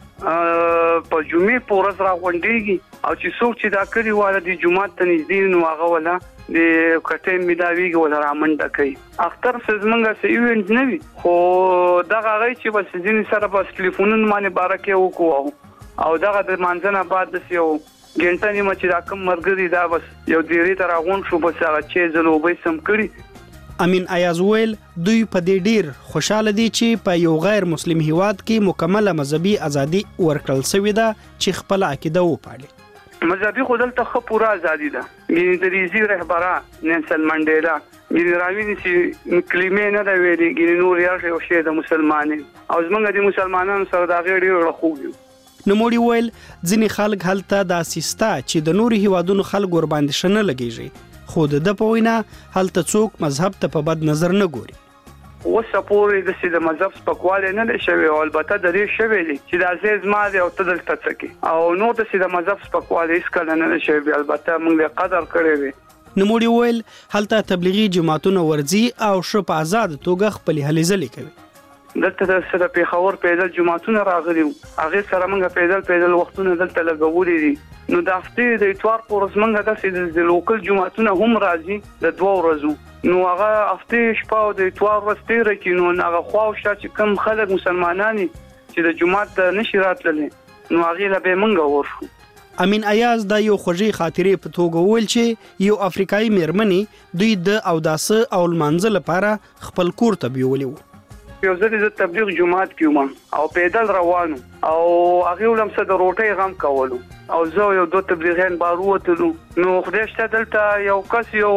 په جمعې په ورځ راغونډېږي او چې څوک چې دا کړي واله د جمعات ته نږدې نو هغه ولا د کټې میداویږي ولا رامنډه کوي. اختر سزمنګه سې ایونت نه وي خو دا غوي چې بس ځین سره په ټلیفونونو باندې بارکه وکړو او دا د مانځنه بعد د یو ګنټه نیمه چې دا کوم مرګري دا بس یو دیری تر غون شو بس هغه چې زلوبې سم کړی. امین ایاز ویل دوی په دې ډیر خوشاله دي چې په یو غیر مسلم هیواد کې مکمله مذهبي ازادي ورکړل شوې ده چې خپل عقیده وپالي. مذهبي خو دلته خو پوره ازادي ده. ګینې د ریزي رهبره نلسن منډیلا ګینې راویني چې کلمې نه دا ویلي ګینې نور یو شی د مسلمانانو او زمونږ د مسلمانانو سره دا غیر یو رخوږي. نوموړي ویل ځینې خلک هلته داسې ستا چې د نورو هیوادونو خلک ورباندې ښه نه لګېږي خو د په وینا هلته څوک مذهب ته په بد نظر نه ګوري. اوسه پورې د مذهب سپکوالی نه دی شوی او البته د دې شوی دی چې دا ځای زما دی او ته دلته څه کوې او نور د مذهب سپکوالی هېڅکله نه دی شوی البته موږ یې قدر کړی دی. نوموړي ویل هلته تبلیغي جماعتونه ورځي او ښه په ازاده توګه خپلې هلې ځلې کوي. دلته د سره پیښور پیدل جماعتونه راغلي هغه سره موږ پیدل وختونه دلته لګولي دي نو د هفتې د اتوار په ورځ موږ داسې د لوکل جماعتونه هم راځي د 2 ورځو نو هغه هفتې شپه او د اتوار ورځ تیره کړي نو هغه خواوشته چې کم خلک مسلمانان چې د جماعت ته نشي راتللی نو هغې له به موږ ورشو. امین ایاز دا یو خوږې خاطرې په توګه ویل چې یو افریقایي میرمنې دوی د اوداسه او لمانځه لپاره خپل کور ته بیولي وو. یو ځل د تبلیغ جماعت کې او پیدل روانو او هغه ولم څه د روټۍ غم کولو او زه یو 2 تبلیغیان بار ووتلو نو خدای شته دلته یو کس یو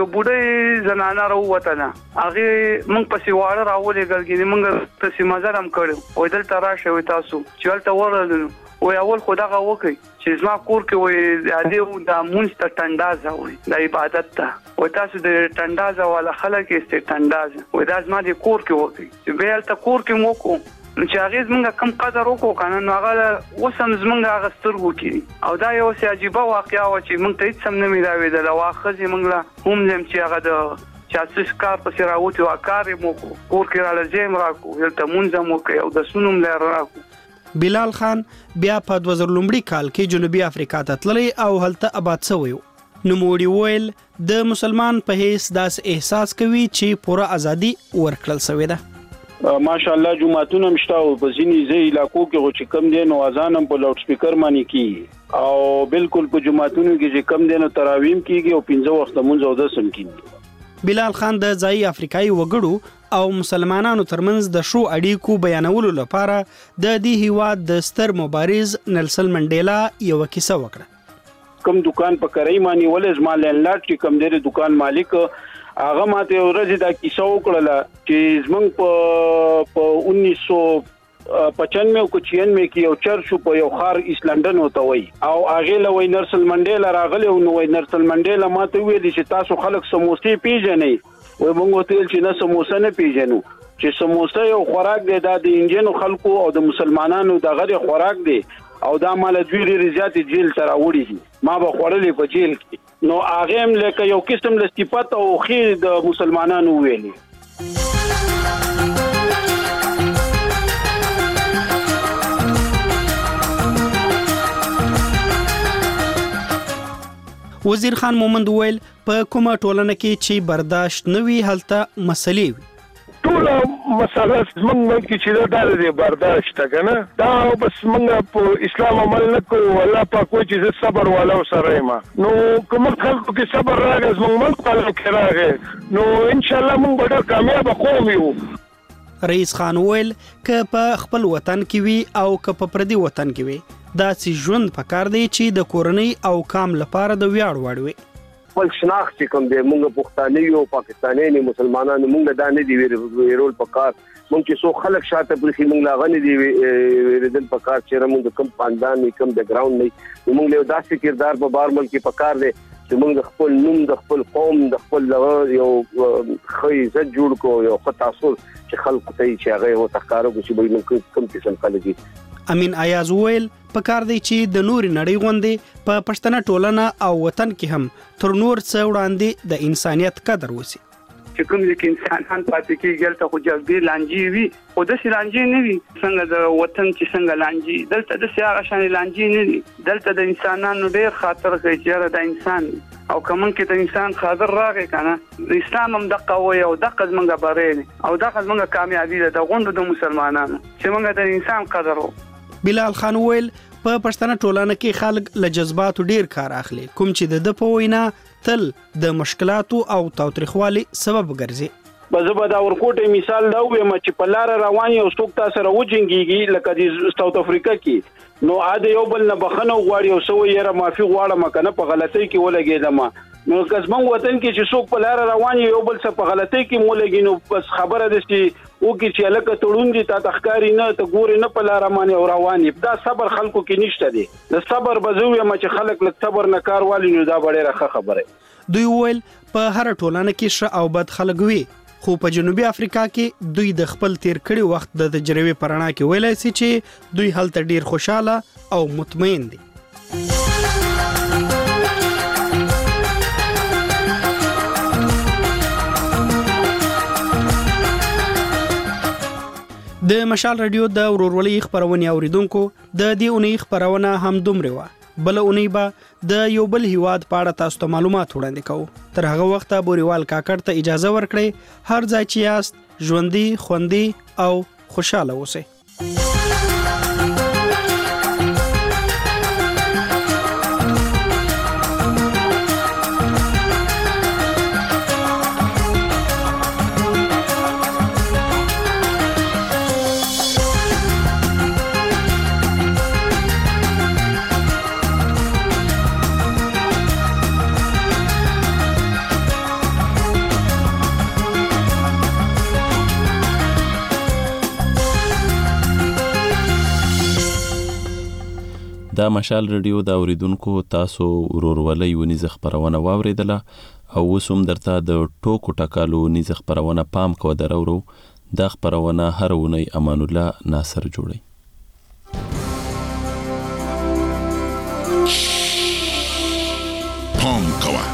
بوډۍ زنانه راووته نه هغه موږ پسې واړه راولېږل ګینې موږ پسې مزل هم کړی وایي دلته راشئ تاسو چې هلته ورغلو وایي اول خو دغه وکړئ چې زما کور کې وایي دا مونځ ته ټنډازه وایي د عبادت ته وایي تاسو د ټنډازه والا خلک یې ټنډازه وایي دا زما د کور کې وکړئ چې بیا هلته کور کې مو وکړو نو چې هغې زمونږ کم قدر وکړو که نه نو هغه اوس هم زمونږ هغه سترګو کې او دا یو څه عجیبه واقعه وه چې مونږ ته هېڅ هم نه میلاوېدل او هغه ښځې مونږ له هم یم چې هغه د چاسس کار پسې راوتي او کار یې مو وکړو کور کې راله ځای هم راکړو هلته مونځ هم وکړئ او اودسونه هم له راکړو. بلال خان بیا په 2000 کال کې جنوبي افریقا ته تللی او هلته آباد شوی و. نوموړي ویل د مسلمان په حیث داسې احساس کوي چې پوره ازادي ورکړل شوې ده. ماشاءالله جمعتون هم شته او په ځینې ځای علاقو کې چې کم دی نو اذان هم په لاوډ سپیکر باندې کیږي او بالکل په جمعتونو کې چې کم دی نو تراویم کیږي او 15 وخت مونږ او د سم کیږي. بلال خان د ځای افریقایي وګړو او مسلمانانو ترمنځ د شو اړیکو بیانولو لپاره د دې هیواد د ستر مبارز نلسن منډیلا یو کیسه وکړه. کم دکان په کرای مانی ولې زما لینډ چې کم دی دکان مالک هغه ماته ورځ دا کیسه وکړه چې زمنګ په 1995 او 96 کې یو چرچ په یو خار ایست لندن وته وای او هغه له وای نلسن منډیلا راغلی او نو نلسن منډیلا ماته ویل چې تاسو خلک سموسې پیژنئ وای موږ ته چې نه سموسه نه پیژنو چې سموسه یو خوراک دی د انجنونو خلکو او د مسلمانانو د غری خوراک دی او دا مال دوی لري زیات جیل سره وړي ما به خورلې په جیل کې نو هغه هم لکه یو قسم له صفات او خیر د مسلمانانو ویلي. وزیر خان مومند ویل په کومه ټولنه کې چې برداشت نه وي هلته مسلې وي. ټول مسله زمونږ ملک چې دا د برداشت کنه دا بس موږ په اسلام عمل نه کوو الله پاک وایي چې صبر والا سره ما نو کوم خلکو کې صبر راغی زمونږ ملک په کې راغی نو ان شاء الله موږ ډېر کامیاب قوم یو. رئیس خان ویل که په خپل وطن کې وي او که په پردي وطن کې وي دا چې ژوند پکار دی چې د کورنۍ او کام لپاره د ویاړ وړ وي. خپل شناخت چې کوم دی موږ پښتانه یو پاکستاني نه مسلمانانو موږ دا نه دی ویرول پکار موږ چې سو خلک شاته برخي موږ لا غني دی ویردل پکار چې موږ کم خاندان کم بیک گراوند نه موږ له داسې کردار په بار ملک پکار دی چې موږ خپل نوم د خپل قوم د خپل یو خې عزت جوړ کو یو تاسو چې خلکو ته چې هغه او تخکارو چې به موږ کوم قسم خلک دي. امین ایاز ویل پکار دی چې د نور نړۍ غوندې په پښتنه ټولنه او وطن کې هم تر نور څه وړاندې د انسانيت قدر وسی. چې کوم ځکه انسانان پاتې کېږي ته خو جګړې لانجې وي خو د لانجې نه وي څنګه د وطن چې څنګه لانجې دلته د سیاغه شان لانجې نه دي دلته د انسانانو ډېر خاطر کوي چې د انسان او کومن کې د انسان خاطر راغی کنه د اسلام هم د قوي او د قزمنګ بارې او د قزمنګ کامیابی ده د غوند د مسلمانانو چې موږ د انسان قدر وو. بلال خان ویل په پښتنه ټولنه کې خلک له جذباتو ډیر کار اخلي کوم چې د په وینا تل د مشکلاتو او تاوتریخوالي سبب ګرځي. بزبه دا ورکوټه مثال دا ویم چې په لار رواني او څوک تاسو سره وجنګيږي لکه د ساوث افریقا کې نو عاده یو بل نه بخنه غواړي او سو یې معافي غواړم کنه په غلطۍ کې ولګیدم نو قسمن وطن کې چې څوک په لار رواني یو بل څه په غلطۍ کې مولګي نو بس خبره ده چې او کې چې لکه تړون دي تا تخکاری نه ته ګوري نه په لار باندې او رواني دا صبر خلکو کې نشته دي د صبر بزوی ما چې خلک له صبر نه کار والی نو دا ډېره ښه خبره. دوی ویل په هر ټولنه کې ښه او بد خلک وي خو په جنوبي افریقا کې دوی د خپل تیر کړي وخت د تجربې پرانا کې ویلای شي چې دوی هلته ډیر خوشاله او مطمئن دي. د مشال رادیو د ورورولۍ خبرونه اوریدونکو د دې اونۍ خبرونه هم دومره و بل اونۍ به د یو بل هیواد په اړه تاسو ته معلومات وړاندې کوو. تر هغه وخته بوريوال کاکړ ته اجازه ورکړئ هر ځای چې یاست ژوندۍ خوندي او خوشاله اوسئ. دا مشال رادیو دا اوریدونکو تاسو ورورولۍ ونیز خبرونه واوریدله او وسوم درته د ټوکو ټکالو نيز خبرونه پام کو درورو دا خبرونه هر ونی امان الله ناصر جوړي. پام کوه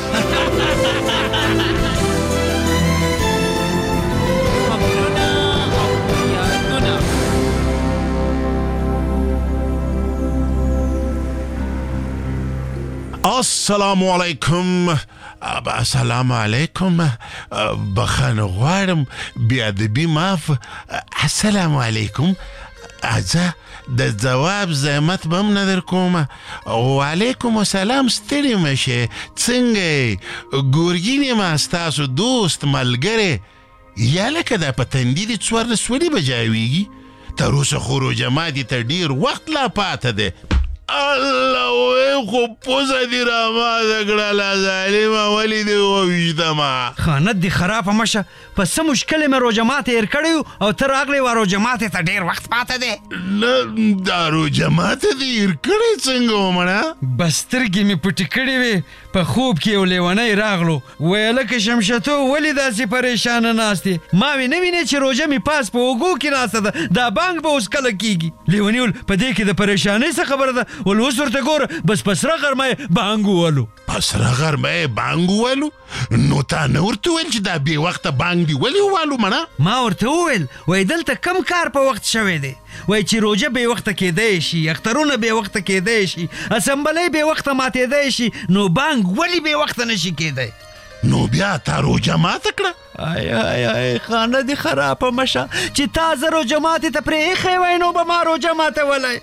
السلام علیکم السلام علیکم بخنه غواړم بیا ادبي معاف السلام علیکم زه د جواب زحمت به هم نه در کوم وعلیکم السلام ستړي مشه څنګه ګورګین یم ستاسو دوست ملګری یا لکه دا په تندي دې څوارلس ولې بجاویږي تر اوسه خو روژه ماتي ته ډېر وخت لا پاته دی الله وې خو پوزه دې راماته کړله ظالمه ولې دې وویشتمه خانت دې خرابه مشه په څه مشکل مې روژه ماتی هېر کړی او ته راغلی وه روژه ماتې ته ډېر وخت پاته دی نه دا روژه ماته دې هېر کړی څنګه ومړه بس سترګې مې پټې کړې وې په خوب کې یو لیونی راغلو ویې لکه شمشتو ولې داسې پریشانه ناست یې ما وې نه وینې چې روژه مې پاس په اوږو کې ناسته ده دا بانک به اوس کله کېږي لیوني ول په دې کې د پریشانۍ څه خبره ده ول اوس ورته ګوره بس په سره غرمه یې بانګ وولو په سره غرمه یې بانګ وولو نو تا نه ورته وویل چې دا بې وخته بانګ دې ولې ووالو مړه ما ورته وویل وایي دلته کم کار په وخت شوی دی وایي چې روژه بې وخته کېدی شي اخترونه بې وخته کېدی شي اسمبلۍ بې وخته ماتېدی شي نو بانګ ولې بې وخته نشي کېدی نو بیا تا روژه ماته کړه ای خانه دې خرابه مشه چې تا زه روژه ماتې ته پرې ایښی وای نو به ما روژه ماتولی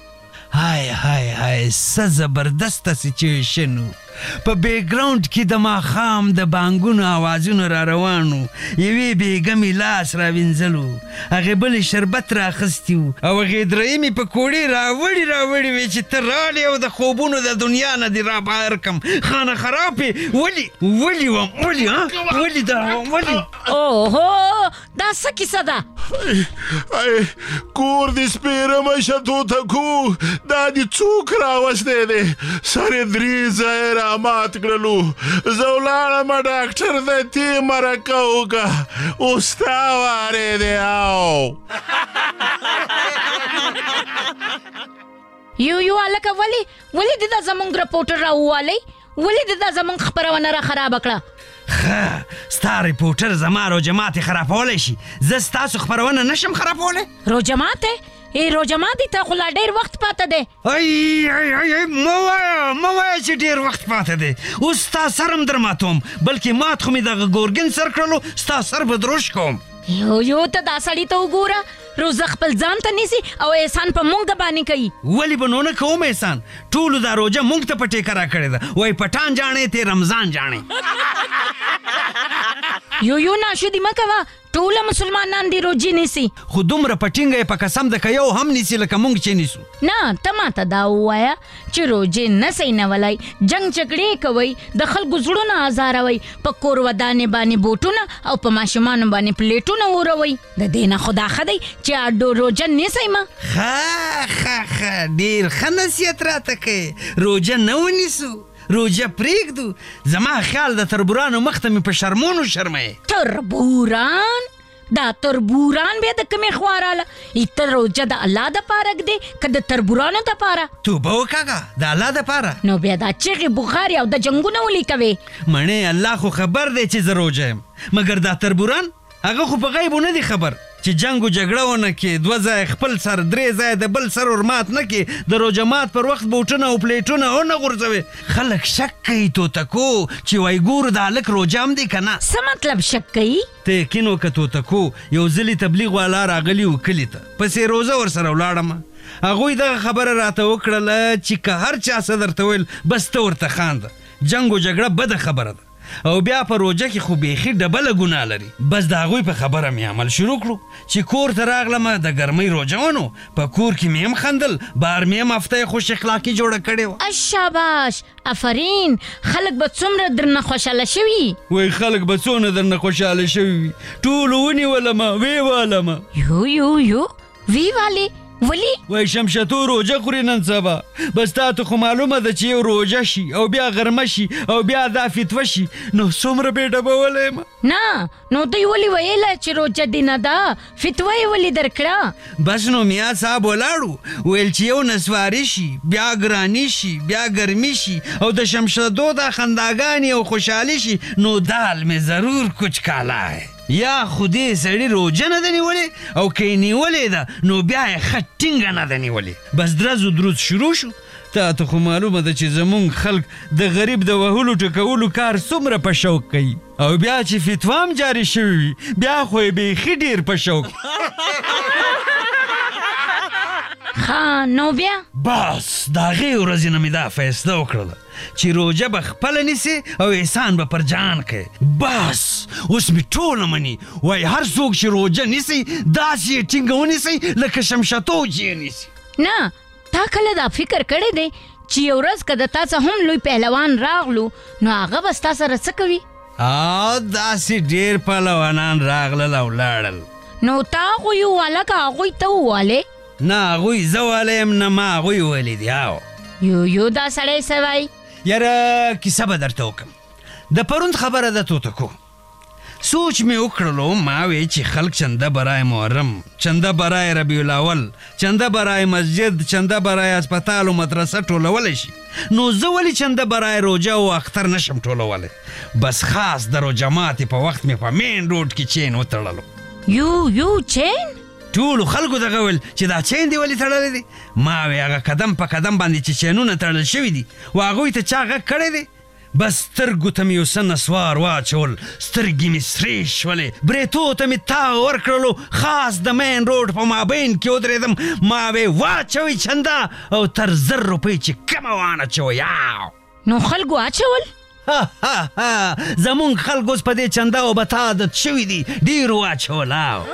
های څه زبردسته سیچویشن و په بیکګراوند کې د ماښام د بانګونو آوازونه را روان و یوې بیګمې لاس راوینځلو هغې بلې شربت رااخیستي وو او هغې درېیمې پکوړې راوړې وې چې ته راغلې او د خوبونو د دنیا نه دې را بهر کړم خانه خرابې ولې وم ولې دا ولې اوهو دا څه کیسه ده؟ کور دې سپېره مشه توتکو، دا دې څوک راوستی دی؟ سر یې 3 ځایه رامات کړلو. زه ولاړم ډاکټر ته، تی مرکه وکړه، اوس تا وارې دی. یو هلکه ولې دې دا زمونږ رپورټر راووالی؟ ولې دې دا زمونږ خپرونه را خرابه کړه؟ ستا ریپورټر زما روژه ماتې خرابولی شي، زه ستاسو خپرونه نشم خرابولی؟ روژه ماتې؟ روژه ماتې ته خو لا ډېر وخت پاته دی. مه وایه چې ډېر وخت پاته دی. اوس ستا سر هم در ماتوم، بلکې مات خو مې دغه ګورګین سر کړلو، ستا سر به دروش کوم. یو ته دا سړي ته وګوره، روزه خپل ځان ته نیسي او احسان په مونږ باندې کوي. ولې به نو نه کوم احسان؟ ټولو دا روژه مونږ ته په ټیکه را کړې ده. وایي پټان جاڼې ته رمضان جاڼې. یو ناشودي مه کوه، ټوله مسلمانان دې روژې نیسي. خو دومره په ټینګه یې په قسم ده که یو هم نیسي لکه مونږ چې نیسو. نه ته ماته دا ووایه چې روژې نسئ نیولی، جنګ جګړې کوئ، د خلکو زړونه ازاروئ، په کور ودانې باندې بوټونه او په ماشومانو باندې پلیټونه اوروئ. د دې نه خو دا ښه دی چې روژه نیسئ مه. ښه ډېر ښه نصیحت راته کوې. روژه نه ونیسو، روژه پرېږدو. زما خیال د تربورانو مخ ته مې په شرمونو شرموې. تربوران؟ دا تربوران بیا د کومې خوا راله؟ ته روژه د الله دپاره ږدې که د تربورانو دپاره؟ توبه وکاږه، د الله دپاره. نو بیا دا چغې بخارې او د جنګونه ولې کوې؟ مڼې الله خو خبر دی چې زه روژه یم، مګر دا تربوران هغه خو په غیبو نه دی خبر چې جنګ و جګړه ونه کړي، 2 ځایه خپل سر، 3 ځایه د بل سر ورمات نه کړي، د روژه مات پر وخت بوټونه او پلیټونه ونه غورځوي. خلک شک کوي توتکو چې وایي ګورو د هلک روژه هم دی که نه. څه مطلب شک کوي؟ ته یقین وکړه توتکو، یو ځلې تبلیغ والا راغلي و کلي ته، پسې روژه ورسره ولاړم. هغوی دغه خبره راته وکړله چې که هر چا څه درته ویل بس ته ورته خانده. جنګ و جګړه بده خبره ده او بیا په روژه کې خو بیخي ډبله ګناه لري. بس د هغوی په خبره مې عمل شروع کړو چې کور ته راغلم، د ګرمۍ روژه ونو، په کور کې مې هم خندل، بهر مې هم هفته خوش اخلاقي جوړه کړې وه. شاباش، افرین. خلک به څومره درنه خوشحاله شوي؟ وایي خلک به څونه درنه خوشحاله شوي وي. ټولو ونیولمه، ویې والمه. یو وی والې؟ ولی؟ وای شمشتو روژه خوري نن سبا، بس تاسو خو معلومه ده چې یو روژه شي او بیا غرمه شي او بیا دا فتوه شي، نو څومره به ډبولی یم. نه نو دوی ولې ویله چې روژه دې نه ده، فتوه یې ولې درکړه؟ بس نو میا صاحب ولاړو، ویل چې یو نسواري شي، بیا ګراني شي، بیا ګرمي شي او د شمشدو دا خنداګانې او خوشحالي شي، نو دال مې ضرور کچ کالا ہے. یا خودی سړی روژه نه ده نیولې او که یې نیولې ده نو بیا یې ښه ټینګه نه ده نیولې. بس درز و دروز شروع شو. ته خو معلومه ده چې زمونږ خلک د غریب د وهلو ټکولو کار څومره په شوق کوي، او بیا چې فتوا هم جاري شوي وي بیا خو یې بیخي ډېر په شوق. نو بیا بس د هغې ورځې نه مې دا فیصله وکړله چې روژه به خپله نیسي او احسان به پر جان کوي. بس اوس مې ټوله مني، وایي هر څوک چې روژه نیسي داسې یې ټینګه ونیسئ لکه شمشتو چې یې نیسي. نه تا کله دا فکر کړی دی چې یو ورځ که د تا څه هم لوی پهلوان راغلو نو هغه به ستا سره څه کوي؟ داسې ډېر پهلوانان راغلل او لاړل. نو تا هغوی وواله که هغوی ته ووالې؟ نه هغوی زه والی یم، نه ما هغوی ویلی دي. یو دا سړی څه وایي؟ یاره کیسه به درته وکړم. د پروند خبره ده توتکو. سوچ مې وکړلو، ما وی چې خلک چنده برای محرم، چنده برای ربیع الاول، چنده برای مسجد، چنده برای اسپتال و مدرسه ټولولی شي، نو زه ولې چنده برای روژه او اختر نشم ټولولی؟ بس خاص د روژه ماتې په وخت مې په مین روډ کې چین وتړلو. یو چین؟ ټولو خلکو دغه ویل چې دا چین دی ولې تړلی دی؟ ما وی هغه قدم په قدم باندې چې چینونه تړل شوي دي و هغوی ته چا غږ کړی دی؟ بس سترګو ته مې یو څه نسوار واچول، سترګې مې سرې شولې، بریتو ته مې تاو ورکړلو، خاص د مین روډ په مابین کې ودرېدم. ما وی واچوئ چنده او تر 1000 روپۍ چې کمه وانچوئ. نو خلکو اچول؟ زمونږ خلک اوس په دې چنده او به تا عادت شوي دي، ډېر واچول.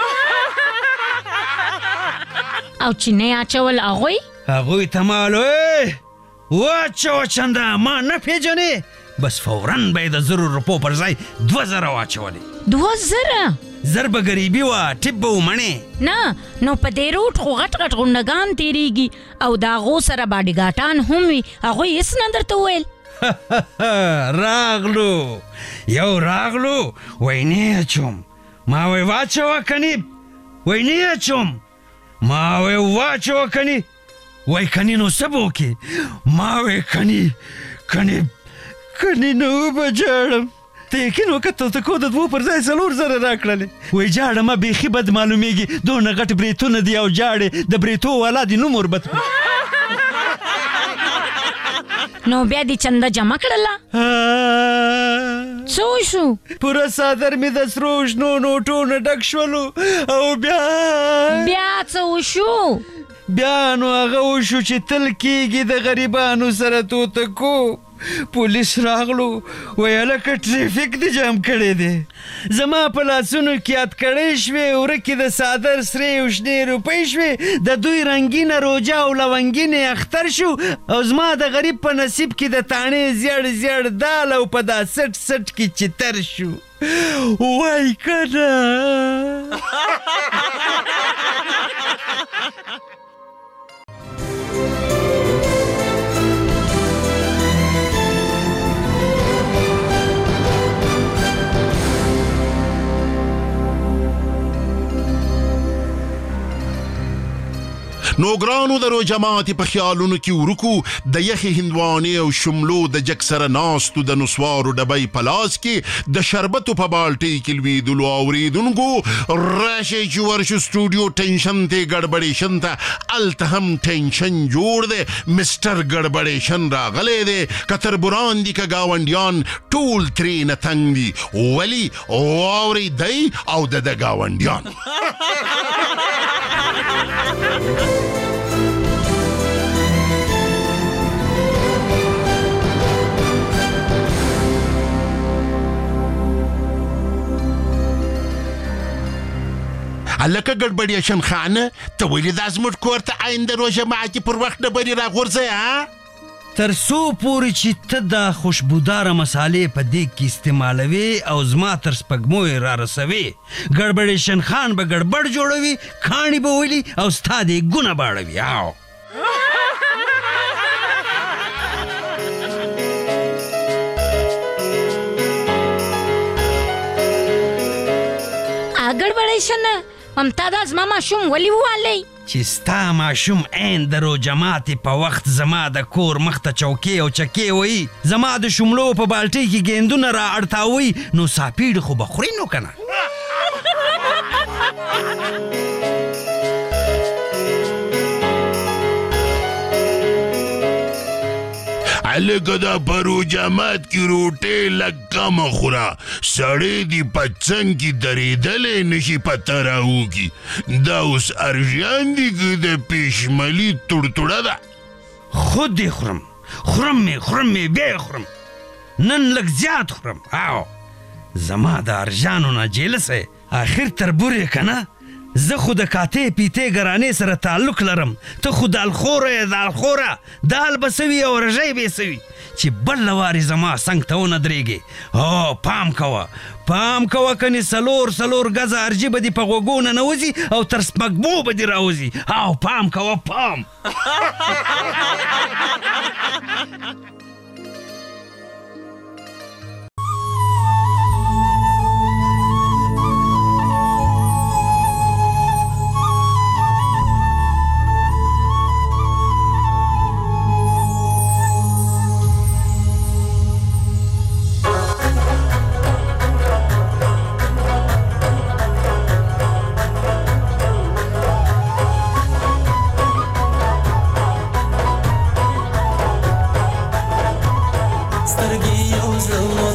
او چې نه اچول هغوی ته ما ویل واچوه چنده، ما نه پیژنې؟ بس فوراً به یې د 1000 روپو پر ځای 2000 واچولې. 2000؟ زر به غریبي وه ټیپ به ومنې نه نو په دې روټ خو غټ غټ غونډګان تیریږي او د هغو سره باډیګاټان هم وي هغوی هېڅ نه درته وویل راغلو یو راغلو وینې اچوم ما وی واچوه کني وینې اچوم ما وی واچوه کني وای کني نو څه به وکړې ما وی کني نو به جاړم ته یقین وکړه تلتکو د 2 پر ځای 4 زره راکړلې وای جاړه ما بیخي بد معلومیږي دونه غټ بریتونه دي او جاړې د بریتو والا دي نوم وربت نو بیا دې چنده جمع کړله څه وشو پوره صادر مې د سرو شنو نوټونه ډک شولو او بیا څه وشو بیا نو هغه وشو چې تل کېږي د غریبانو سره توتکو پولیس راغلو وی هلکه ټریفیک دې جام کړی دی زما په لاسونو کې یاد کړی شوې ورکې د صادر سرې او شنې روپۍ شوې د دوی رنګینه روجه او لونګینې اختر شو او زما د غریب په نصیب کې د تاڼې زیړ دال او په دا سټ کې چتر شو وای کنه نو ګرانو درو جماعت په خیالونو کې ورکو د یخي هندوانې او شملو د جک سره ناستو د نسوارو ډبۍ په لاس کې د شربتو په بالټۍ کې لوېدلو اورېدونکو راشئ چې ورشو سټوډیو ټینشن ته ګډبډېشن ته هلته هم ټینشن جوړ دی مسټر ګډبډېشن راغلی دی که تربوران دي که ګاونډیان ټول ترېنه تنګ دي ولې واورئ دی او د ګاونډیان لکه ګډبډېشن خانه ته ولې دا زموږ کور ته آینده روژه ماتي پر وخت ډبرې راغورځئ تر څو پورې چې ته دا خوشبوداره مسالې په دیګ کې استعمالوي او زما تر سپږمو یې رارسوي ګډبډېشن خان به ګډبډ جوړوي کاڼي به ولي او ستا د ګونه به اړوي ګډبډېشن ممتازه زما ماشوم ولې ووالی چې ستا ماشوم عین د روژه ماتې په وخت زما د کور مخ ته چوکې او چکې وایي زما د شملو په بالټۍ کې ګیندونه را اړتاوي نو ساپیړې خو به خوري نو که نه لکه دا په روژه مات کې روټۍ لږ کمه خوره سړی دې په څنګ کې درېدلی نشي پته راوکي دا اوس ارژیان دي که د پېشملي توړتوړه ده خود دې خورم مې بیا یې خورم نن لږ زیات خورم زما د ارژانو نه جیلسه آخر تربور یې که نه زه خو د کاتې پیتې ګرانې سره تعلق لرم ته خو دالخوره یې دالخوره دال به سوي او رژۍ به یې سوي چې بله وارې زما څنګ ته ونه درېږې پام کوه کنې څلور ګزه ارجي به دې په غوږو نه نوځي او تر سپږمو به دې راوځي پام کوه سترګې یو زړه